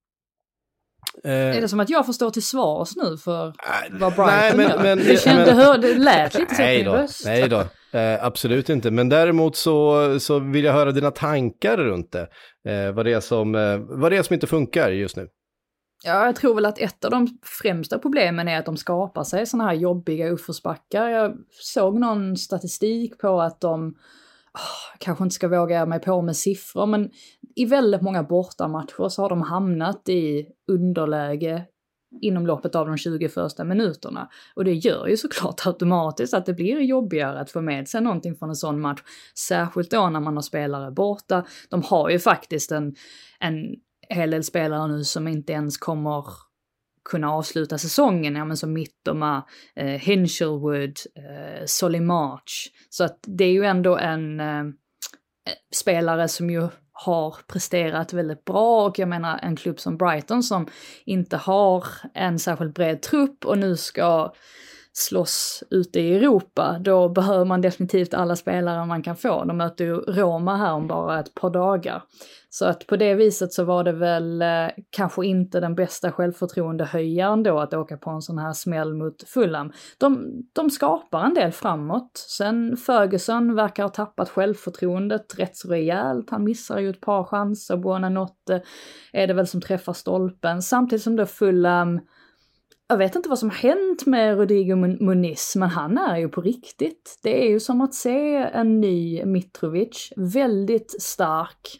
eh, är det som att jag får stå till svars nu för äh, vad Brighton nej, men, gör? Men, det kände, men, hör, det lät lite så nej i då, röst. Nej då. Eh, absolut inte, men däremot så, så vill jag höra dina tankar runt det. Eh, vad, det är som, eh, vad det är som inte funkar just nu. Ja, jag tror väl att ett av de främsta problemen är att de skapar sig såna här jobbiga uppförsbackar. Jag såg någon statistik på att de, oh, kanske inte ska våga mig på med siffror, men i väldigt många bortamatcher så har de hamnat i underläge inom loppet av de tjugo första minuterna. Och det gör ju såklart automatiskt att det blir jobbigare att få med sig någonting från en sån match. Särskilt då när man har spelare borta. De har ju faktiskt en, en hel del spelare nu som inte ens kommer kunna avsluta säsongen. Ja, men som Mittoma, eh, Hinchelwood, eh, Solly March. Så att det är ju ändå en eh, spelare som ju har presterat väldigt bra, och jag menar en klubb som Brighton som inte har en särskilt bred trupp och nu ska slåss ute i Europa, då behöver man definitivt alla spelare man kan få. De möter ju Roma här om bara ett par dagar. Så att på det viset så var det väl eh, kanske inte den bästa självförtroendehöjaren då att åka på en sån här smäll mot Fulham. De, de skapar en del framåt. Sen Ferguson verkar ha tappat självförtroendet rätt så rejält. Han missar ju ett par chanser. Buonanotte är det väl som träffar stolpen. Samtidigt som då Fulham, jag vet inte vad som har hänt med Rodrigo Muniz, men han är ju på riktigt. Det är ju som att se en ny Mitrovic, väldigt stark,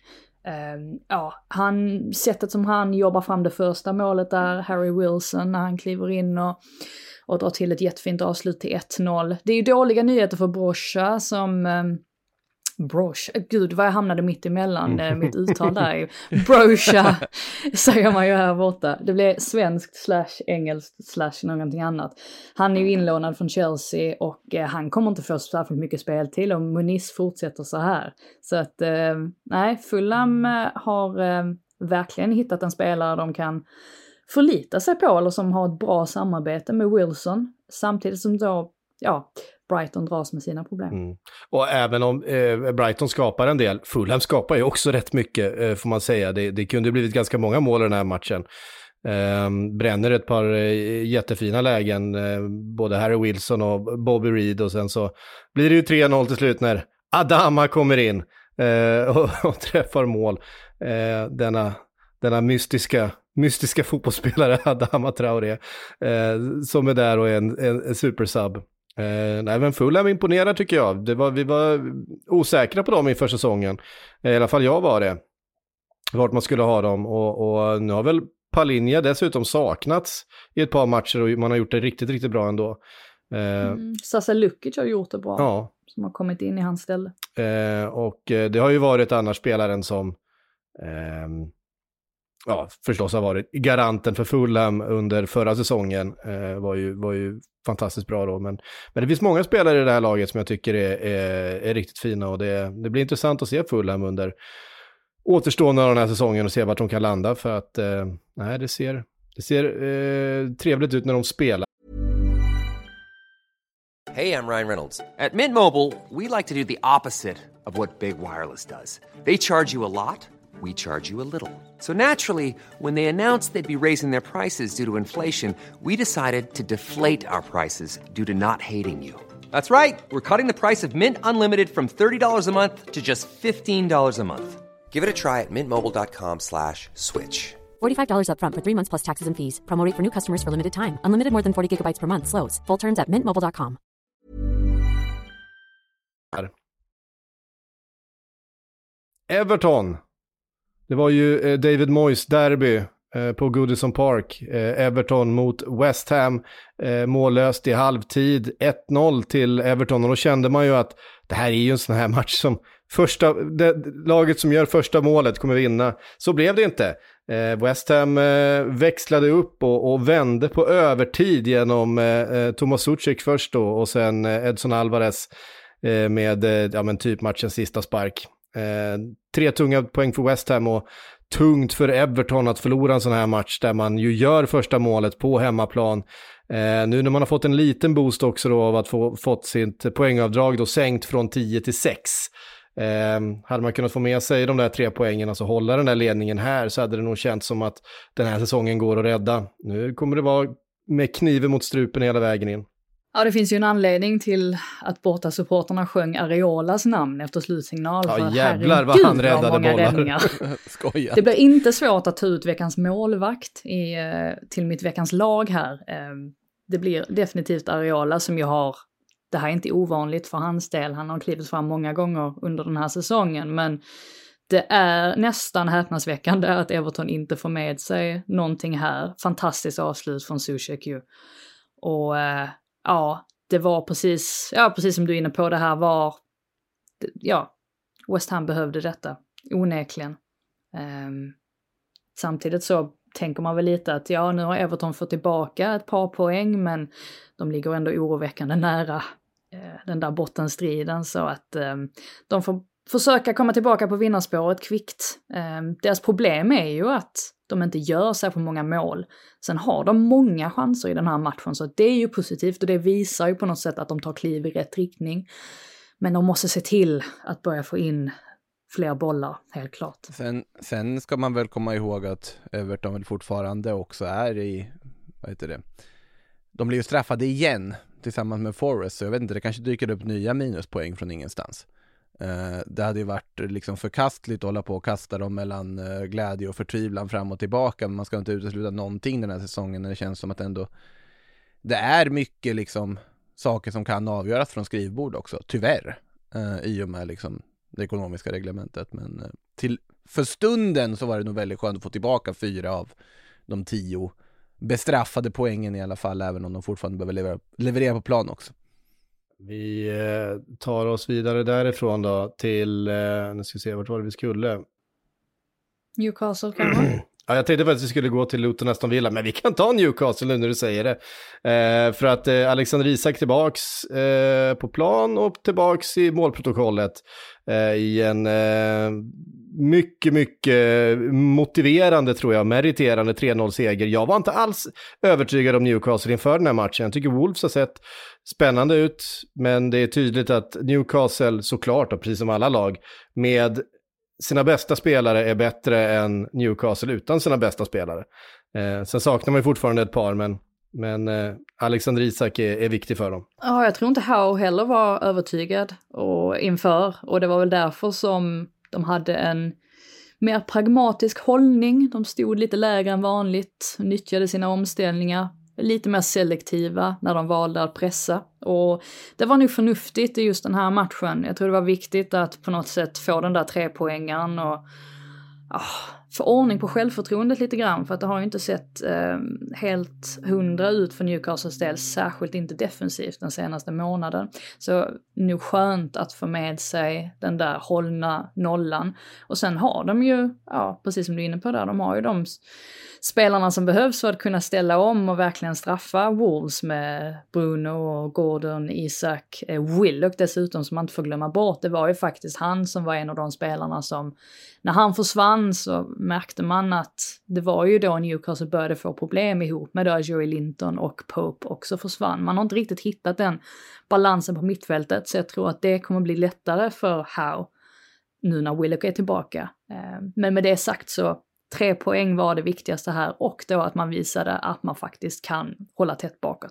Um, ja, han, sättet som han jobbar fram det första målet där, Harry Wilson, när han kliver in och, och drar till ett jättefint avslut till ett noll. Det är ju dåliga nyheter för Brocha som... Um, Broch, gud vad jag hamnade mitt emellan mm. mitt uttal där. Brocha säger man ju här borta. Det blir svenskt slash engelskt slash någonting annat. Han är ju inlånad från Chelsea och eh, han kommer inte få särskilt mycket spel till om Muniz fortsätter så här. Så att eh, nej, Fulham eh, har eh, verkligen hittat en spelare de kan förlita sig på eller som har ett bra samarbete med Wilson. Samtidigt som då, ja... Brighton dras med sina problem. Mm. Och även om eh, Brighton skapar en del, Fulham skapar ju också rätt mycket eh, får man säga. Det, det kunde blivit ganska många mål i den här matchen. Eh, bränner ett par eh, jättefina lägen, eh, både Harry Wilson och Bobby Reed, och sen så blir det ju tre noll till slut när Adama kommer in eh, och, och träffar mål. Eh, denna, denna mystiska mystiska fotbollsspelare Adama Traoré eh, som är där och är en, en, en supersub. Eh, nej, men Fulham imponerar tycker jag. Det var, vi var osäkra på dem inför säsongen. Eh, I alla fall jag var det. Vart man skulle ha dem. Och, och nu har väl Palhinha dessutom saknats i ett par matcher och man har gjort det riktigt, riktigt bra ändå. Eh, mm, Sasa Lukic har gjort det bra. Ja. Som har kommit in i hans ställe. Eh, och eh, det har ju varit annars spelaren som eh, ja, förstås har varit garanten för Fulham under förra säsongen. Eh, var, ju, var ju fantastiskt bra då. Men, men det finns många spelare i det här laget som jag tycker är, är, är riktigt fina. Och det, det blir intressant att se Fulham under återstående av den här säsongen och se vart de kan landa. För att eh, nej, det ser, det ser eh, trevligt ut när de spelar. Hey, I'm Ryan Reynolds. At Mint Mobile, we like to do the opposite of what Big Wireless does. They charge you a lot. We charge you a little. So naturally, when they announced they'd be raising their prices due to inflation, we decided to deflate our prices due to not hating you. That's right. We're cutting the price of Mint Unlimited from thirty dollars a month to just fifteen dollars a month. Give it a try at mintmobile.com slash switch. forty-five dollars up front for three months plus taxes and fees. Promo rate for new customers for limited time. Unlimited more than forty gigabytes per month. Slows full terms at mint mobile dot com. Everton. Det var ju eh, David Moyes derby eh, på Goodison Park. Eh, Everton mot West Ham. Eh, mållöst i halvtid. ett noll till Everton. Och då kände man ju att det här är ju en sån här match som första, det, laget som gör första målet kommer vinna. Så blev det inte. Eh, West Ham eh, växlade upp och, och vände på övertid genom eh, Thomas Suchek först då. Och sen eh, Edson Alvarez eh, med eh, ja, men typ matchens sista spark. Eh, tre tunga poäng för West Ham och tungt för Everton att förlora en sån här match där man ju gör första målet på hemmaplan. Eh, nu när man har fått en liten boost också då av att få fått sitt poängavdrag då sänkt från tio till sex. Eh, hade man kunnat få med sig de där tre poängen, alltså hålla den där ledningen här, så hade det nog känts som att den här säsongen går att rädda. Nu kommer det vara med kniven mot strupen hela vägen in. Ja, det finns ju en anledning till att borta supporterna sjöng Areolas namn efter slutsignal. Ja, för jävlar vad han räddade bollar. Skoja. Det blir inte svårt att ta ut veckans målvakt i, till mitt veckans lag här. Det blir definitivt Areola som jag har, det här är inte ovanligt för hans del. Han har klivit fram många gånger under den här säsongen, men det är nästan häpnadsväckande att Everton inte får med sig någonting här. Fantastiskt avslut från Suchek ju. Och ja, det var precis, ja, precis som du är inne på, det här var, ja, West Ham behövde detta, onekligen. Um, samtidigt så tänker man väl lite att ja, nu har Everton fått tillbaka ett par poäng, men de ligger ändå oroväckande nära uh, den där bottenstriden, så att um, de får försöka komma tillbaka på vinnarspåret kvickt. Um, deras problem är ju att de inte gör så för många mål. Sen har de många chanser i den här matchen, så det är ju positivt och det visar ju på något sätt att de tar kliv i rätt riktning. Men de måste se till att börja få in fler bollar, helt klart. Sen, sen ska man väl komma ihåg att Everton väl fortfarande också är i, vad heter det, de blir ju straffade igen tillsammans med Forest, så jag vet inte, det kanske dyker upp nya minuspoäng från ingenstans. Uh, det hade ju varit liksom förkastligt att hålla på och kasta dem mellan uh, glädje och förtvivlan fram och tillbaka, men man ska inte utesluta någonting den här säsongen när det känns som att ändå det är mycket liksom saker som kan avgöras från skrivbord också, tyvärr, uh, i och med liksom det ekonomiska reglementet, men uh, till för stunden så var det nog väldigt skönt att få tillbaka fyra av de tio bestraffade poängen i alla fall, även om de fortfarande behöver leverera, leverera på plan också. Vi eh, tar oss vidare därifrån då till, eh, nu ska vi se, vart var det vi skulle? Newcastle kanske? Ja, jag tänkte faktiskt att vi skulle gå till Luton Aston Villa, men vi kan ta Newcastle nu när du säger det. Eh, för att eh, Alexander Isak tillbaks eh, på plan och tillbaks i målprotokollet eh, i en eh, mycket, mycket motiverande, tror jag, meriterande tre noll-seger. Jag var inte alls övertygad om Newcastle inför den här matchen. Jag tycker Wolves har sett spännande ut, men det är tydligt att Newcastle, såklart, och precis som alla lag, med sina bästa spelare är bättre än Newcastle utan sina bästa spelare. Eh, sen saknar man ju fortfarande ett par, men, men eh, Alexander Isak är, är viktig för dem. Ja, jag tror inte Howe heller var övertygad och inför, och det var väl därför som de hade en mer pragmatisk hållning. De stod lite lägre än vanligt, nyttjade sina omställningar, lite mer selektiva när de valde att pressa. Och det var nog förnuftigt i just den här matchen. Jag tror det var viktigt att på något sätt få den där tre poängen och ah, få ordning på självförtroendet lite grann. För att det har ju inte sett eh, helt hundra ut för Newcastles del, särskilt inte defensivt den senaste månaden. Så nog skönt att få med sig den där hållna nollan. Och sen har de ju, ja, precis som du är inne på där, de har ju de spelarna som behövs för att kunna ställa om och verkligen straffa Wolves med Bruno, Gordon, Isak, eh, Willock dessutom, som man inte får glömma bort. Det var ju faktiskt han som var en av de spelarna som, när han försvann så märkte man att det var ju då Newcastle började få problem ihop med då Joey Linton och Pope också försvann. Man har inte riktigt hittat den balansen på mittfältet, så jag tror att det kommer bli lättare för Howe nu när Willock är tillbaka. Eh, men med det sagt så tre poäng var det viktigaste här, och då att man visade att man faktiskt kan hålla tätt bakåt.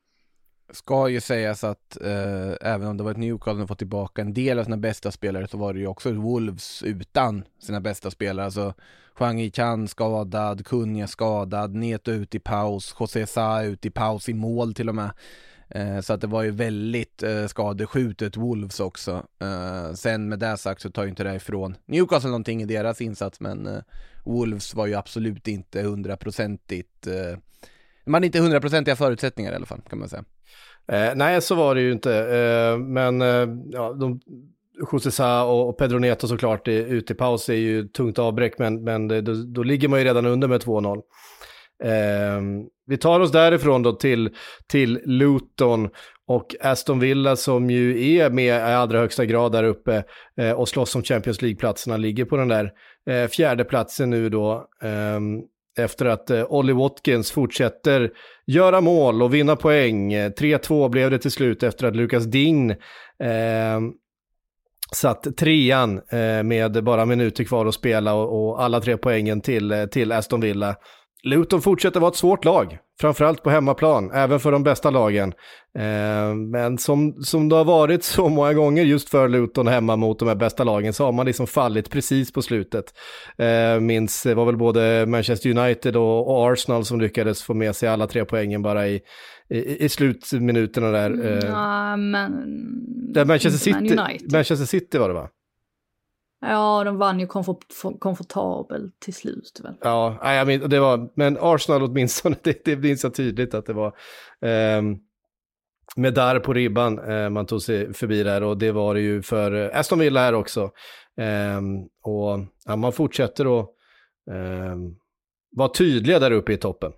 Ska ju sägas att eh, även om det var ett Newcastle som fått tillbaka en del av sina bästa spelare, så var det ju också Wolves utan sina bästa spelare. Alltså Hwang Hee-chan skadad, Cunha skadad, Neto ut i paus, José Sa ut i paus i mål till och med. Eh, så att det var ju väldigt eh, skadeskjutet Wolves också. Eh, sen med det sagt så tar ju inte det ifrån Newcastle någonting i deras insats, men eh, Wolves var ju absolut inte hundraprocentigt eh, man hade inte hundraprocentiga förutsättningar i alla fall, kan man säga. Eh, nej, så var det ju inte. Eh, men eh, ja, de, José Sa och Pedro Neto såklart är ute i paus, är ju tungt avbräck, men, men det, då, då ligger man ju redan under med två noll. Eh, vi tar oss därifrån då till, till Luton och Aston Villa, som ju är med i allra högsta grad där uppe eh, och slåss om Champions League-platserna, ligger på den där eh, fjärde platsen nu då, eh, efter att eh, Ollie Watkins fortsätter göra mål och vinna poäng. tre två blev det till slut efter att Lucas Digne eh, satt trean eh, med bara minuter kvar att spela, och, och alla tre poängen till, eh, till Aston Villa. Luton fortsätter vara ett svårt lag, framförallt på hemmaplan, även för de bästa lagen. Eh, men som, som det har varit så många gånger just för Luton hemma mot de här bästa lagen, så har man liksom fallit precis på slutet. Eh, minns, det var väl både Manchester United och, och Arsenal som lyckades få med sig alla tre poängen bara i, i, i slutminuterna där. Eh, ja, men... där Manchester City, Man Manchester City var det, va? Ja, de vann ju komfort- komfortabelt till slut väl. Ja, jag men, det var, men Arsenal åtminstone, det, det blir så tydligt att det var eh, med där på ribban eh, man tog sig förbi där, och det var det ju för Aston Villa här också. Eh, och ja, man fortsätter att eh, vara tydliga där uppe i toppen.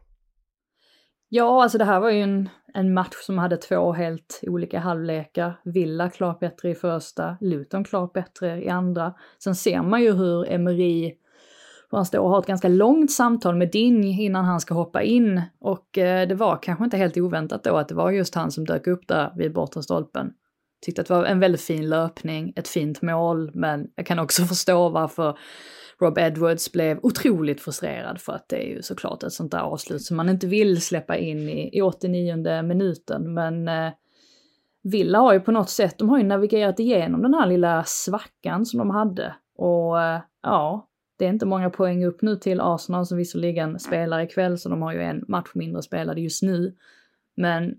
Ja, alltså det här var ju en, en match som hade två helt olika halvlekar. Villa klart bättre i första, Luton klart bättre i andra. Sen ser man ju hur Emery, han står och har ett ganska långt samtal med Digne innan han ska hoppa in. Och eh, det var kanske inte helt oväntat då att det var just han som dök upp där vid bortre stolpen. Tyckte att det var en väldigt fin löpning, ett fint mål, men jag kan också förstå varför Rob Edwards blev otroligt frustrerad, för att det är ju såklart ett sånt där avslut som man inte vill släppa in i, i åttionionde minuten. Men eh, Villa har ju på något sätt, de har ju navigerat igenom den här lilla svackan som de hade. Och eh, ja, det är inte många poäng upp nu till Arsenal, som visserligen spelar ikväll, så de har ju en match mindre spelade just nu. Men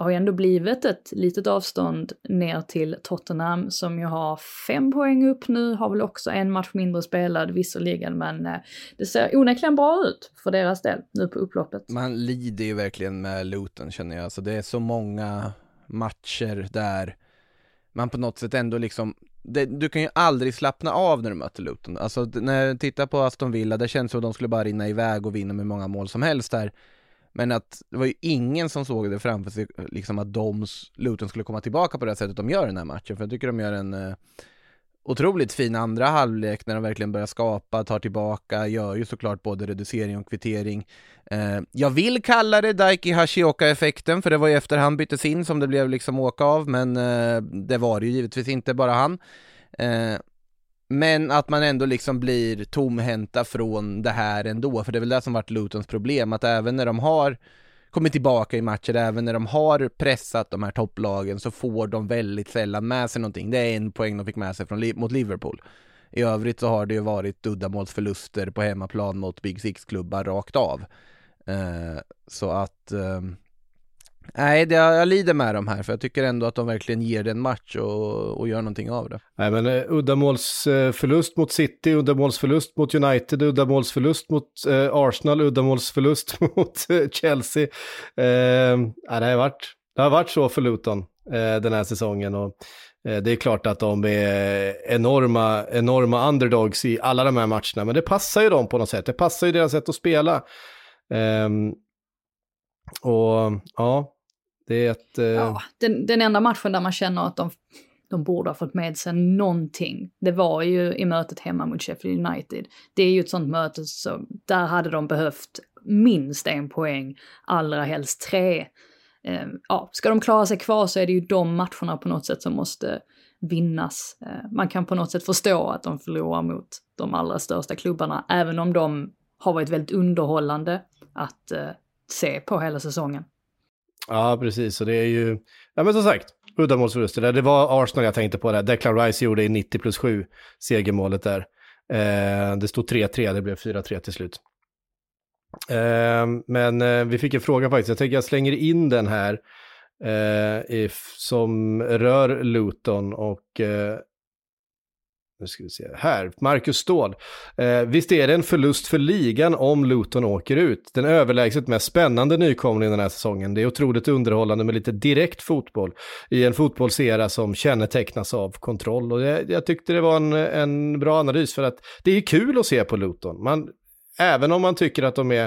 har ju ändå blivit ett litet avstånd ner till Tottenham som ju har fem poäng upp nu, har väl också en match mindre spelad visserligen, men eh, det ser onekligen bra ut för deras del nu på upploppet. Man lider ju verkligen med Luton, känner jag. Alltså det är så många matcher där man på något sätt ändå liksom, det, du kan ju aldrig slappna av när du möter Luton. Alltså när jag tittar på Aston Villa, det känns som att de skulle bara rinna iväg och vinna med många mål som helst där. Men att det var ju ingen som såg det framför sig, liksom att de, Luton skulle komma tillbaka på det sättet de gör den här matchen. För jag tycker de gör en eh, otroligt fin andra halvlek när de verkligen börjar skapa, tar tillbaka, gör ju såklart både reducering och kvittering. Eh, jag vill kalla det Daiki Hashioka-effekten, för det var ju efter han byttes in som det blev liksom åka av, men eh, det var det ju givetvis inte bara han. Eh, Men att man ändå liksom blir tomhänta från det här ändå. För det är väl det som varit Lutons problem. Att även när de har kommit tillbaka i matcher, även när de har pressat de här topplagen, så får de väldigt sällan med sig någonting. Det är en poäng de fick med sig från, mot Liverpool. I övrigt så har det ju varit uddamålsförluster på hemmaplan mot Big Six-klubbar rakt av. Eh, så att... Eh, Nej, det, jag lider med dem här, för jag tycker ändå att de verkligen ger det en match och, och gör någonting av det. Nej, men uh, uddamålsförlust mot City, uddamålsförlust mot United, uddamålsförlust mot uh, Arsenal, uddamålsförlust mot uh, Chelsea. Uh, ja, det, har varit, det har varit så för Luton uh, den här säsongen, och uh, det är klart att de är enorma, enorma underdogs i alla de här matcherna, men det passar ju dem på något sätt. Det passar ju deras sätt att spela. Um, och ja, det är ett... Uh... Ja, den, den enda matchen där man känner att de, de borde ha fått med sig någonting, det var ju i mötet hemma mot Sheffield United. Det är ju ett sånt möte, så där hade de behövt minst en poäng, allra helst tre. Uh, ja, ska de klara sig kvar så är det ju de matcherna på något sätt som måste vinnas. Uh, man kan på något sätt förstå att de förlorar mot de allra största klubbarna, även om de har varit väldigt underhållande att uh, se på hela säsongen. Ja, precis. Och det är ju, ja men som sagt, uddamålsförluster. Det var Arsenal jag tänkte på det. Declan Rice gjorde i nittio plus sju segermålet där. Eh, det stod tre tre, det blev fyra tre till slut. Eh, men eh, vi fick en fråga faktiskt. Jag tänker jag slänger in den här eh, if, som rör Luton och eh, nu ska vi se här. Marcus Ståhl. Eh, visst är det en förlust för ligan om Luton åker ut. Den överlägset mest spännande nykomlingen den här säsongen. Det är otroligt underhållande med lite direkt fotboll i en fotbollsera som kännetecknas av kontroll. Och jag, jag tyckte det var en, en bra analys, för att det är kul att se på Luton. Man, även om man tycker att de är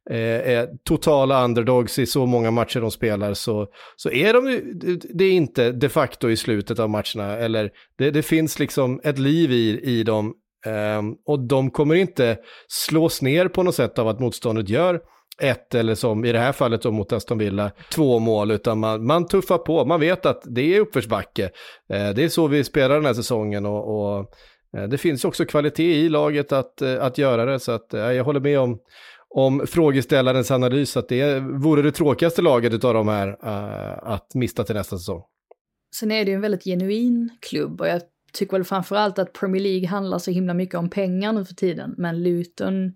Eh, totala underdogs i så många matcher de spelar, så, så är de det är inte de facto i slutet av matcherna, eller det, det finns liksom ett liv i, i dem, eh, och de kommer inte slås ner på något sätt av att motståndet gör ett, eller som i det här fallet då mot Aston Villa, två mål, utan man, man tuffar på, man vet att det är uppförsbacke, eh, det är så vi spelar den här säsongen, och, och eh, det finns också kvalitet i laget att, eh, att göra det, så att eh, jag håller med om om frågeställarens analys att det vore det tråkigaste laget av de här uh, att mista till nästa säsong. Sen är det ju en väldigt genuin klubb, och jag tycker väl framförallt att Premier League handlar så himla mycket om pengar nu för tiden, men Luton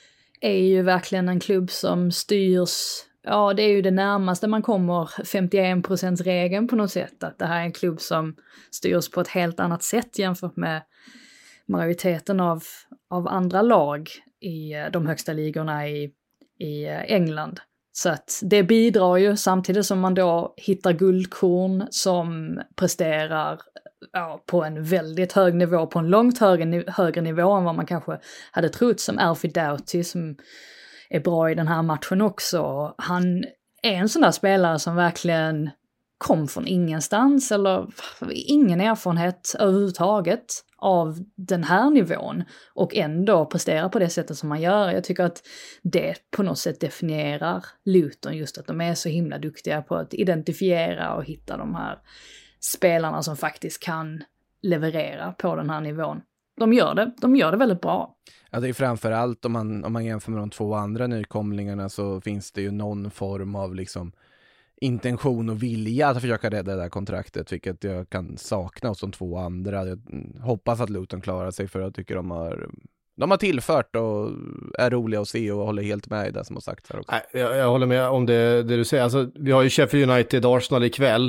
är ju verkligen en klubb som styrs, ja det är ju det närmaste man kommer femtioen procent regeln på något sätt, att det här är en klubb som styrs på ett helt annat sätt jämfört med majoriteten av, av andra lag i de högsta ligorna i, i England. Så att det bidrar ju, samtidigt som man då hittar guldkorn som presterar ja, på en väldigt hög nivå, på en långt högre, högre nivå än vad man kanske hade trott, som Alfie Doughty som är bra i den här matchen också. Han är en sån där spelare som verkligen kom från ingenstans, eller ingen erfarenhet överhuvudtaget av den här nivån, och ändå prestera på det sättet som man gör. Jag tycker att det på något sätt definierar Luton, just att de är så himla duktiga på att identifiera och hitta de här spelarna som faktiskt kan leverera på den här nivån. De gör det, de gör det väldigt bra. Ja, det är framförallt om man, om man jämför med de två andra nykomlingarna, så finns det ju någon form av liksom intention och vilja att försöka rädda det där kontraktet, vilket jag kan sakna hos de två andra. Jag hoppas att Luton klarar sig, för jag tycker de har De har tillfört och är roliga att se och håller helt med i det som har sagt här också. Nej, jag, jag håller med om det, det du säger. Alltså, vi har ju Sheffield United Arsenal ikväll.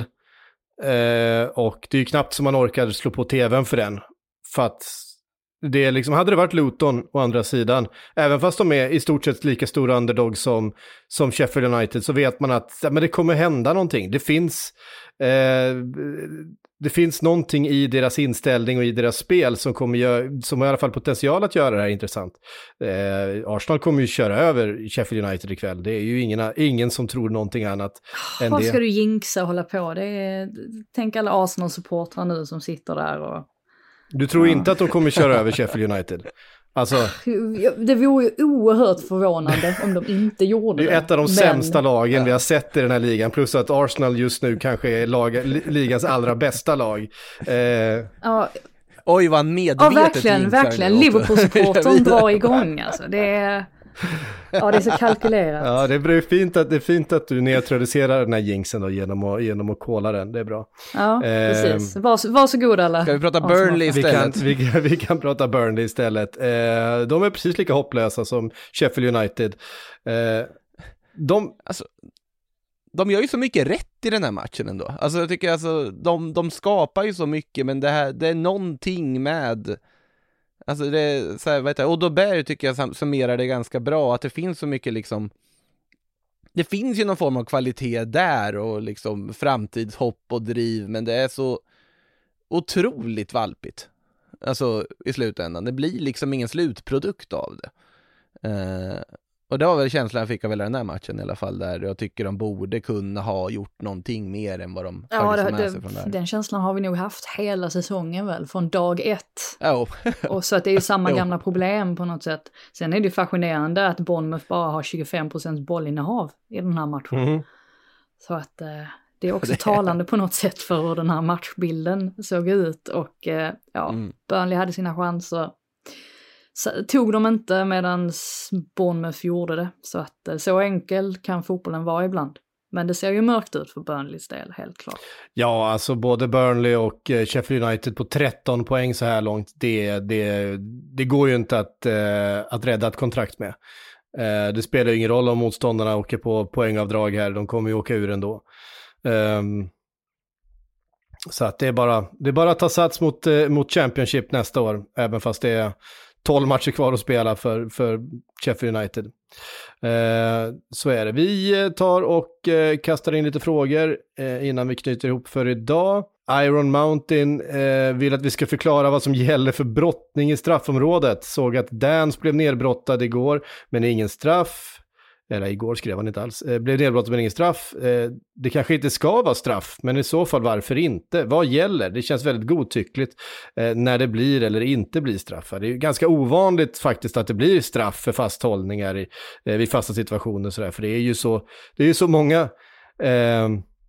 Eh, och det är ju knappt som man orkar slå på tvn för den. För att det är liksom, hade det varit Luton å andra sidan, även fast de är i stort sett lika stora underdog som, som Sheffield United, så vet man att ja, men det kommer hända någonting. Det finns... Eh, det finns någonting i deras inställning och i deras spel som kommer göra, som har i alla fall potential att göra det här intressant. Eh, Arsenal kommer ju köra över Sheffield United ikväll. Det är ju ingen, ingen som tror någonting annat oh, än vad det. ska du jinxa och hålla på? Det är, tänk alla Arsenal-supportrar nu som sitter där och... Du tror ja. inte att de kommer köra över Sheffield United? Alltså, det vore ju oerhört förvånande om de inte gjorde det. Det är ett av de men... sämsta lagen ja. vi har sett i den här ligan. Plus att Arsenal just nu kanske är lag, ligans allra bästa lag. Eh... Ja. Oj, vad medvetet. Ja, verkligen, verkligen. Liverpool-supporten drar igång. Alltså. Det är... Ja, det är så kalkylerat. Ja, det är fint att, det är fint att du neutraliserar den här jinxen då, genom, att, genom att kolla den. Det är bra. Ja, eh, precis. Vars, varsågod alla. Ska vi prata Burnley istället? Vi kan, vi, kan, vi kan prata Burnley istället. Eh, de är precis lika hopplösa som Sheffield United. Eh, de... Alltså, de gör ju så mycket rätt i den här matchen ändå. Alltså jag tycker alltså, de, de skapar ju så mycket, men det, här, det är någonting med... Alltså det är så här, vet jag, Odo Berg tycker jag summerar det ganska bra, att det finns så mycket liksom, det finns ju någon form av kvalitet där och liksom framtidshopp och driv, men det är så otroligt valpigt alltså i slutändan, det blir liksom ingen slutprodukt av det. Eh, och det var väl känslan jag fick av hela den här matchen i alla fall, där jag tycker de borde kunna ha gjort någonting mer än vad de ja, faktiskt det, har med det, sig från där. Den känslan har vi nog haft hela säsongen väl, från dag ett. Oh. Och så att det är ju samma gamla problem på något sätt. Sen är det ju fascinerande att Bournemouth bara har tjugofem procent bollinnehav i den här matchen. Mm. Så att eh, det är också talande på något sätt för hur den här matchbilden såg ut. Och eh, ja, mm. Burnley hade sina chanser. Så, tog de inte medan Bournemouth gjorde det. Så att så enkel kan fotbollen vara ibland. Men det ser ju mörkt ut för Burnleys del, helt klart. Ja, alltså både Burnley och Sheffield United på tretton poäng så här långt, det, det, det går ju inte att, eh, att rädda ett kontrakt med. Eh, det spelar ju ingen roll om motståndarna åker på poängavdrag här, de kommer ju åka ur ändå. Um, så att det är bara, det är bara att ta sats mot, eh, mot Championship nästa år, även fast det är tolv matcher kvar att spela för, för Sheffield United. Eh, så är det. Vi tar och eh, kastar in lite frågor eh, innan vi knyter ihop för idag. Iron Mountain eh, vill att vi ska förklara vad som gäller för brottning i straffområdet. Såg att Dance blev nedbrottad igår, men ingen straff. Eller igår skrev han inte alls. Eh, blev nedbrottad men ingen straff. Eh, det kanske inte ska vara straff, men i så fall varför inte? Vad gäller? Det känns väldigt godtyckligt eh, när det blir eller inte blir straffar. Det är ju ganska ovanligt faktiskt att det blir straff för fasthållningar i, eh, vid fasta situationer. Så där, för det är ju så, det är ju så många... Eh,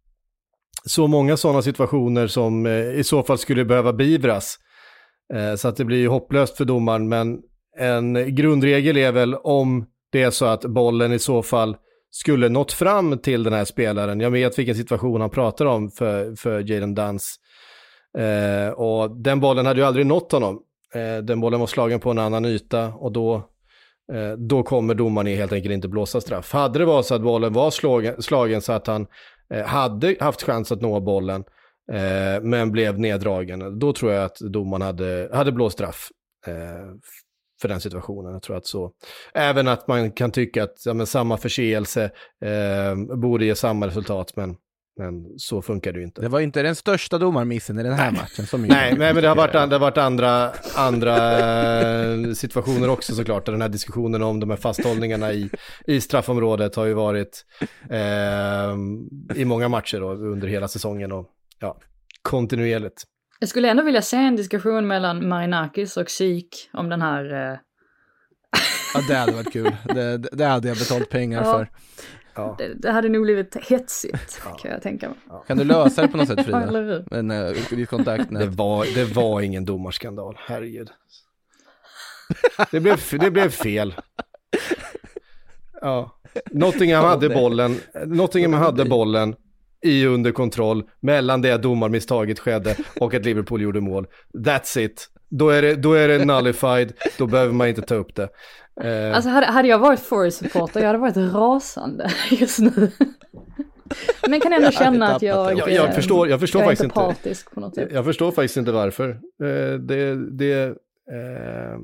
så många sådana situationer som eh, i så fall skulle behöva beivras. Eh, så att det blir ju hopplöst för domaren, men en grundregel är väl om det är så att bollen i så fall skulle nått fram till den här spelaren. Jag vet vilken situation han pratar om för, för Jadon Dance. Eh, och den bollen hade ju aldrig nått honom. Eh, den bollen var slagen på en annan yta och då, eh, då kommer domaren helt enkelt inte blåsa straff. Hade det varit så att bollen var slagen, slagen så att han eh, hade haft chans att nå bollen eh, men blev neddragen, då tror jag att domaren hade, hade blåst straff eh, för den situationen. Jag tror att så. Även att man kan tycka att ja, men samma förseelse eh, borde ge samma resultat, men, men så funkar det ju inte. Det var inte den största domarmissen i den här matchen. Som nej, nej, men det har varit, det har varit andra, andra situationer också såklart. Den här diskussionen om de här fasthållningarna i, i straffområdet har ju varit eh, i många matcher då, under hela säsongen och ja, kontinuerligt. Jag skulle ändå vilja se en diskussion mellan Marinakis och Sik om den här... Eh... ja, det hade varit kul. Det, det hade jag betalt pengar ja. för. Ja. Det, det hade nog blivit hetsigt, ja. Kan jag tänka mig. Ja. Kan du lösa det på något sätt, Frida? Eller hur? Men, uh, kontakt det, var, det var ingen domarskandal, herregud. Det blev, det blev fel. Ja. Nottingham hade bollen. Nottingham hade bollen i under kontroll mellan det att domarmisstaget skedde och att Liverpool gjorde mål. That's it. då är det, då är det nullified, då behöver man inte ta upp det. Eh. Alltså hade, hade jag varit Forest-supporter, jag hade varit rasande just nu. Men kan ändå känna att jag, jag, jag förstår, jag förstår jag faktiskt inte partisk på något sätt. Jag förstår faktiskt inte varför. Eh, det, det, eh,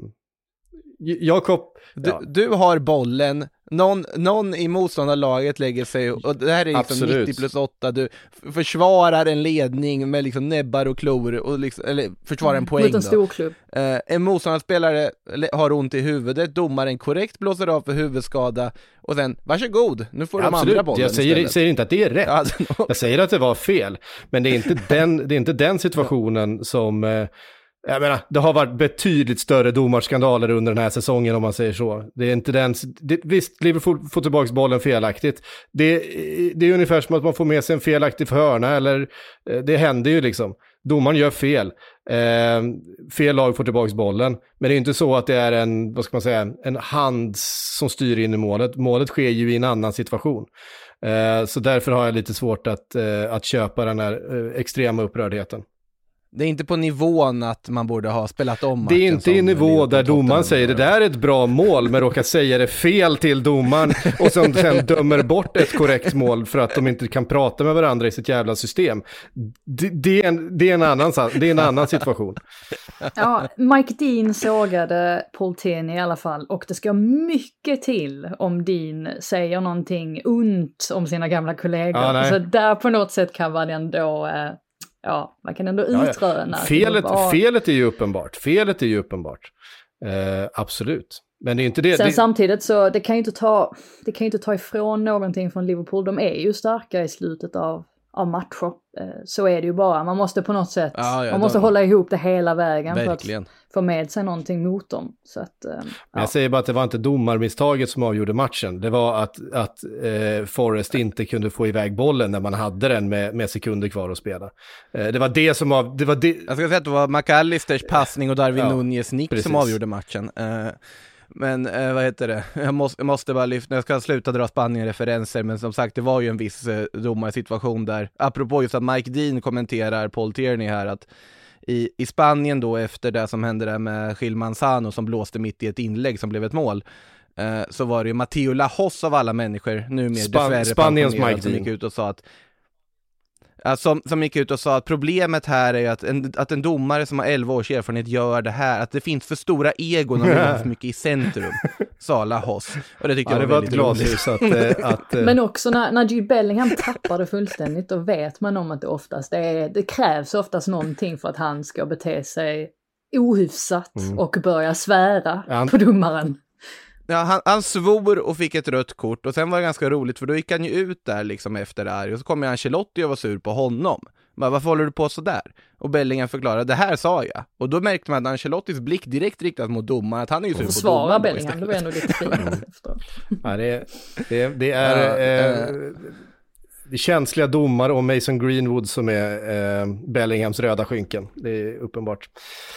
Jakob, du, ja. du har bollen, någon, någon i motståndarlaget lägger sig, och det här är liksom Absolut. nittio plus åtta, du försvarar en ledning med liksom näbbar och klor, och liksom, eller försvarar en poäng. Mot en stor klubb. Eh, en motståndarspelare har ont i huvudet, domaren korrekt blåser av för huvudskada, och sen, varsågod, nu får ja, de absolut. andra bollen Jag säger, säger inte att det är rätt. Ja, alltså, jag säger att det var fel. Men det är inte den, det är inte den situationen som... Eh, jag menar, det har varit betydligt större domarskandaler under den här säsongen, om man säger så. Det är inte den... Det, visst, Liverpool får tillbaka bollen felaktigt. Det, det är ungefär som att man får med sig en felaktig hörna, eller... Det händer ju liksom. Domaren gör fel. Eh, fel lag får tillbaka bollen. Men det är inte så att det är en, vad ska man säga, en hand som styr in i målet. Målet sker ju i en annan situation. Eh, så därför har jag lite svårt att, eh, att köpa den här eh, extrema upprördheten. Det är inte på nivån att man borde ha spelat om matchen. Det är inte i nivå där domaren säger det där är ett bra mål, men råkar säga det fel till domaren och sen, sen dömer bort ett korrekt mål för att de inte kan prata med varandra i sitt jävla system. Det, det, är, en, det, är, en annan, det är en annan situation. Ja, Mike Dean sågade Paul Tierney i alla fall, och det ska mycket till om Dean säger någonting ont om sina gamla kollegor. Ja, så där på något sätt kan man ändå... Eh, Ja, man kan ändå utröna. Ja, ja. Felet, bara... felet är ju uppenbart. Felet är ju uppenbart. Eh, absolut. Men det är inte det. Sen det... samtidigt så det kan ju inte ta det kan ju inte ta ifrån någonting från Liverpool. De är ju starka i slutet av, av matcher. Eh, så är det ju bara. Man måste på något sätt ja, ja, man måste då... hålla ihop det hela vägen. Verkligen. För att få med sig någonting mot dem. Så att, eh, Men ja. jag säger bara att det var inte domarmisstaget som avgjorde matchen. Det var att, att eh, Forrest inte kunde få iväg bollen när man hade den med, med sekunder kvar att spela. Eh, det var det som av... Det var det... Jag ska säga att det var McAllisters passning och Darwin ja, Nunez nick precis. som avgjorde matchen. Eh, men eh, vad heter det? Jag måste, jag måste bara lyfta, jag ska sluta dra Spanien-referenser, men som sagt det var ju en viss eh, domarsituation där. Apropå just att Mike Dean kommenterar Paul Tierney här, att I, i Spanien då efter det som hände där med Gil Manzano som blåste mitt i ett inlägg som blev ett mål, eh, så var det ju Matteo Lajos av alla människor nu med Span- dessvärre Spaniens Mike som Dean gick ut och sa att ja, som, som gick ut och sa att problemet här är att en, att en domare som har elva års erfarenhet gör det här, att det finns för stora egon och för mycket i centrum, sa Lajos. Och det tyckte ja, jag det var, var ett glashus att, att, att Men också när, när Jude Bellingham tappar det fullständigt, då vet man om att det oftast det, är, det krävs oftast någonting för att han ska bete sig ohyfsat mm. och börja svära han... på domaren. Ja, han, han svor och fick ett rött kort, och sen var det ganska roligt för då gick han ju ut där liksom efter det här, och så kom ju Ancelotti och var sur på honom. Men varför håller du på så där? Och Bellingham förklarade, det här sa jag. Och då märkte man att Ancelottis blick direkt riktat mot domaren, att han är ju sur på Försvara domaren. Bellingham, det var ändå lite fint efteråt. Ja, det, det, det är ja, eh, det är känsliga domar och Mason Greenwood som är eh, Bellinghams röda skynken. Det är uppenbart.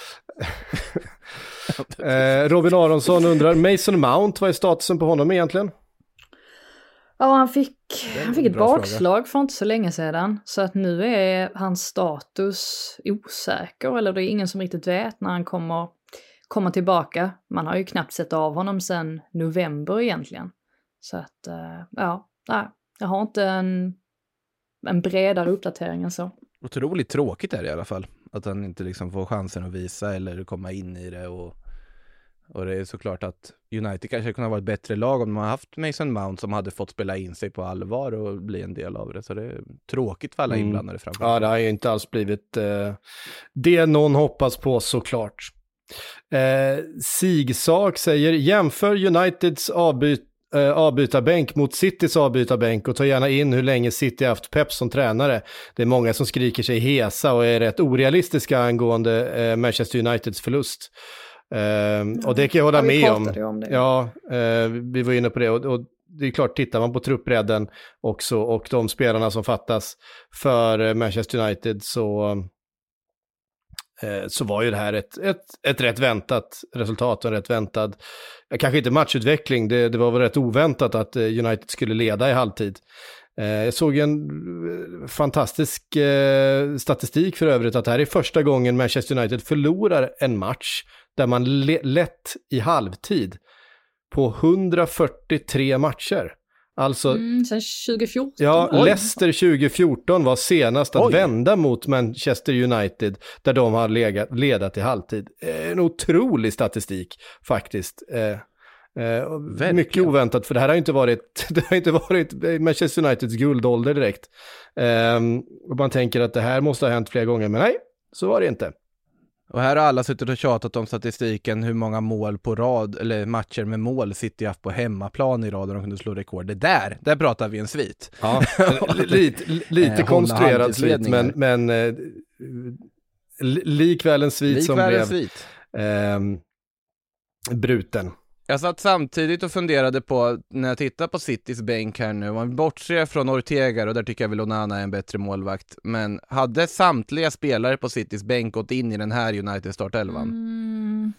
eh, Robin Aronsson undrar, Mason Mount, vad är statusen på honom egentligen? Ja, han fick, han fick ett bakslag fråga. för inte så länge sedan. Så att nu är hans status osäker, eller det är ingen som riktigt vet när han kommer, kommer tillbaka. Man har ju knappt sett av honom sedan november egentligen. Så att, ja, nej, jag har inte en, en bredare uppdatering än så. Otroligt tråkigt är det i alla fall. Att han inte liksom får chansen att visa eller komma in i det. Och, och det är såklart att United kanske kunde ha varit ett bättre lag om de har haft Mason Mount som hade fått spela in sig på allvar och bli en del av det. Så det är tråkigt för alla mm. inblandade framför. Ja, det har ju inte alls blivit eh, det någon hoppas på såklart. Eh, Sigsak säger, jämför Uniteds avbyt Uh, avbytarbänk mot Citys avbytarbänk och ta gärna in hur länge City haft Pep som tränare. Det är många som skriker sig hesa och är rätt orealistiska angående uh, Manchester Uniteds förlust. Uh, mm. Och det kan jag hålla ja, med om. om ja, uh, vi var inne på det och, och det är klart, tittar man på truppbredden också och de spelarna som fattas för uh, Manchester United så... så var ju det här ett, ett, ett rätt väntat resultat och en rätt väntad, kanske inte matchutveckling, det, det var väl rätt oväntat att United skulle leda i halvtid. Eh, jag såg en fantastisk eh, statistik för övrigt att det här är första gången Manchester United förlorar en match där man le- lett i halvtid på hundrafyrtiotre matcher. Alltså, mm, sen tjugo fjorton. ja, Oj. Leicester tjugo fjorton var senast att Oj. vända mot Manchester United där de har legat, ledat i halvtid. En otrolig statistik faktiskt. Eh, eh, mycket oväntat, för det här har inte varit, det har inte varit Manchester Uniteds guldålder direkt. Eh, och man tänker att det här måste ha hänt flera gånger, men nej, så var det inte. Och här har alla suttit och tjatat om statistiken, hur många mål på rad, eller matcher med mål City haft på hemmaplan i rad och de kunde slå rekord. Det där, där pratar vi en svit. Ja, lite, lite konstruerad svit, men, men eh, likväl en svit likväl som en blev svit. Eh, bruten. Jag satt samtidigt och funderade på, när jag tittar på Citys bänk här nu, om man bortser från Ortega, och där tycker jag väl Onana är en bättre målvakt, men hade samtliga spelare på Citys bänk gått in i den här United startelvan? Mm.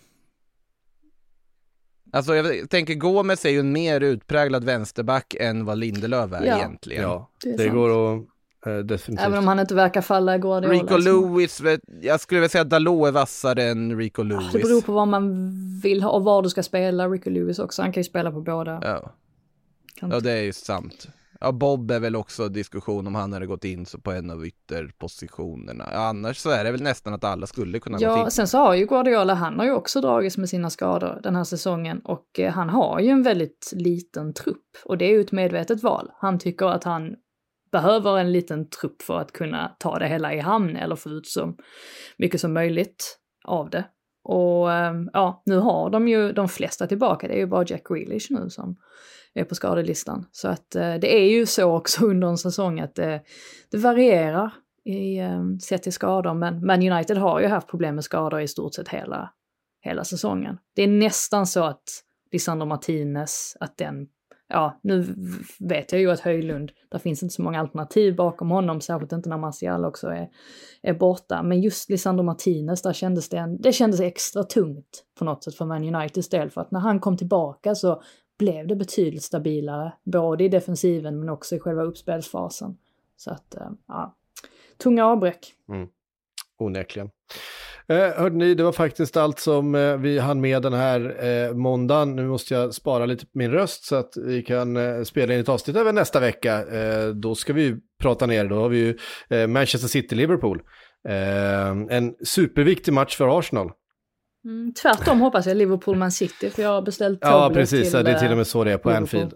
Alltså jag tänker, Gomez är ju en mer utpräglad vänsterback än vad Lindelöf är Ja. egentligen. Ja, Det är det, sant. går att eh, definitivt. Även om han inte verkar falla i Guardiola. Rico så- Lewis, jag skulle vilja säga att Dalot är vassare än Rico Lewis. Det beror på vad man vill ha och var du ska spela. Rico Lewis också, han kan ju spela på båda. Ja. Kan Ja, det är ju sant. Ja, Bob är väl också diskussion om han hade gått in så på en av ytterpositionerna. Ja, annars så är det väl nästan att alla skulle kunna gå Ja, in. sen så har ju Guardiola, han har ju också dragits med sina skador den här säsongen och eh, han har ju en väldigt liten trupp och det är ju ett medvetet val. Han tycker att han behöver en liten trupp för att kunna ta det hela i hamn eller få ut så mycket som möjligt av det. Och eh, ja, nu har de ju de flesta tillbaka, det är ju bara Jack Grealish nu som är på skadelistan. Så att eh, det är ju så också under en säsong att eh, det varierar i eh, sett till skador, men Man United har ju haft problem med skador i stort sett hela, hela säsongen. Det är nästan så att Lisandro Martinez, att den, ja nu vet jag ju att Höjlund, där finns inte så många alternativ bakom honom, särskilt inte när Martial också är, är borta, men just Lisandro Martinez, där kändes det, en, det kändes extra tungt på något sätt för Man Uniteds del, för att när han kom tillbaka så blev det betydligt stabilare, både i defensiven men också i själva uppspelsfasen. Så att, ja, tunga avbräck. Mm. Onekligen. Eh, hörde ni, det var faktiskt allt som eh, vi hann med den här eh, måndagen. Nu måste jag spara lite på min röst så att vi kan eh, spela in ett avsnitt över nästa vecka. Eh, då ska vi prata ner, då har vi ju eh, Manchester City-Liverpool. Eh, en superviktig match för Arsenal. Mm, tvärtom hoppas jag Liverpool-Man City, för jag har beställt Ja, tågbiljett precis. till, Det är till och med eh, så det är på Liverpool. Anfield.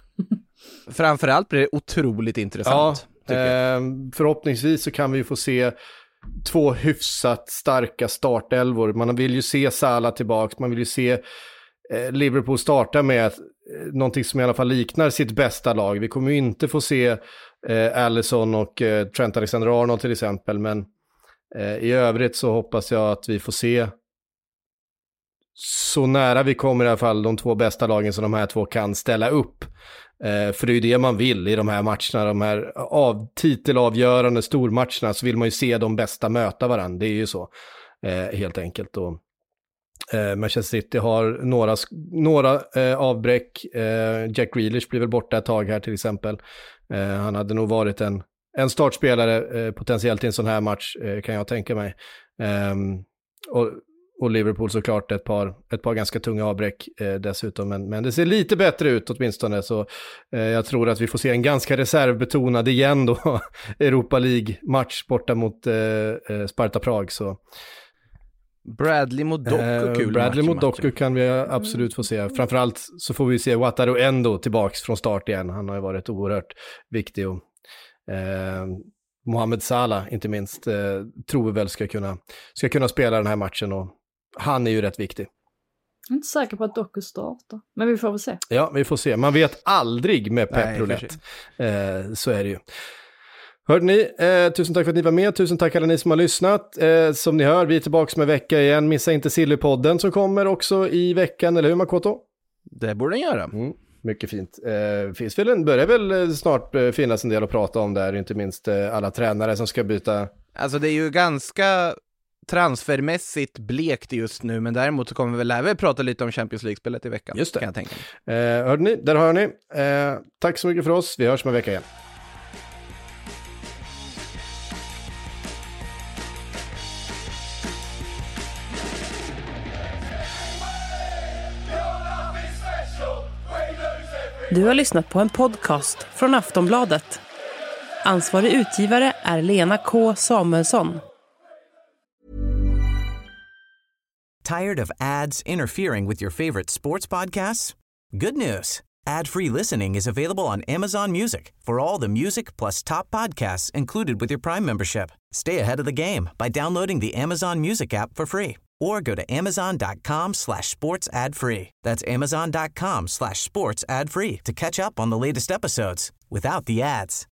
Framförallt blir det otroligt intressant. Ja, eh, förhoppningsvis så kan vi få se två hyfsat starka startelvor. Man vill ju se Salah tillbaka, man vill ju se eh, Liverpool starta med eh, någonting som i alla fall liknar sitt bästa lag. Vi kommer ju inte få se eh, Alisson och eh, Trent Alexander-Arnold till exempel, men eh, i övrigt så hoppas jag att vi får se så nära vi kommer i alla fall de två bästa lagen som de här två kan ställa upp. Eh, för det är ju det man vill i de här matcherna, de här av, titelavgörande stormatcherna, så vill man ju se de bästa möta varandra, det är ju så eh, helt enkelt. Och, eh, Manchester City har några, några eh, avbräck, eh, Jack Grealish blir väl borta ett tag här till exempel. Eh, han hade nog varit en, en startspelare eh, potentiellt i en sån här match, eh, kan jag tänka mig. Eh, och Och Liverpool såklart ett par, ett par ganska tunga avbräck eh, dessutom. Men, men det ser lite bättre ut åtminstone. Så eh, jag tror att vi får se en ganska reservbetonad igen då. Europa League-match borta mot eh, Sparta Prag. Så. Bradley mot Doku, Eh, kul Bradley match, mot Doku kan vi absolut få se. Framförallt så får vi se Wataru Endo tillbaks från start igen. Han har ju varit oerhört viktig. Och, eh, Mohamed Salah inte minst eh, tror vi väl ska kunna, ska kunna spela den här matchen, och han är ju rätt viktig. Jag är inte säker på att Doku startar, men vi får väl se. Ja, vi får se. Man vet aldrig med Pep Nej, Roulette. Eh, så är det ju. Hörde ni, eh, tusen tack för att ni var med. Tusen tack alla ni som har lyssnat. Eh, som ni hör, vi är tillbaka med vecka igen. Missa inte Sillypodden som kommer också i veckan, eller hur Makoto? Det borde den göra. Mm, mycket fint. Eh, finns väl en, börjar väl snart eh, finnas en del att prata om där, inte minst eh, alla tränare som ska byta. Alltså det är ju ganska transfermässigt blekt just nu, men däremot så kommer vi väl även prata lite om Champions League-spelet i veckan. Just det. Kan jag tänka mig. Eh, hörde ni, där har ni. Eh, tack så mycket för oss. Vi hörs med vecka igen. Du har lyssnat på en podcast från Aftonbladet. Ansvarig utgivare är Lena K. Samuelsson. Tired of ads interfering with your favorite sports podcasts? Good news. Ad-free listening is available on Amazon Music for all the music plus top podcasts included with your Prime membership. Stay ahead of the game by downloading the Amazon Music app for free or go to amazon.com slash sports ad free. That's amazon.com slash sports ad free to catch up on the latest episodes without the ads.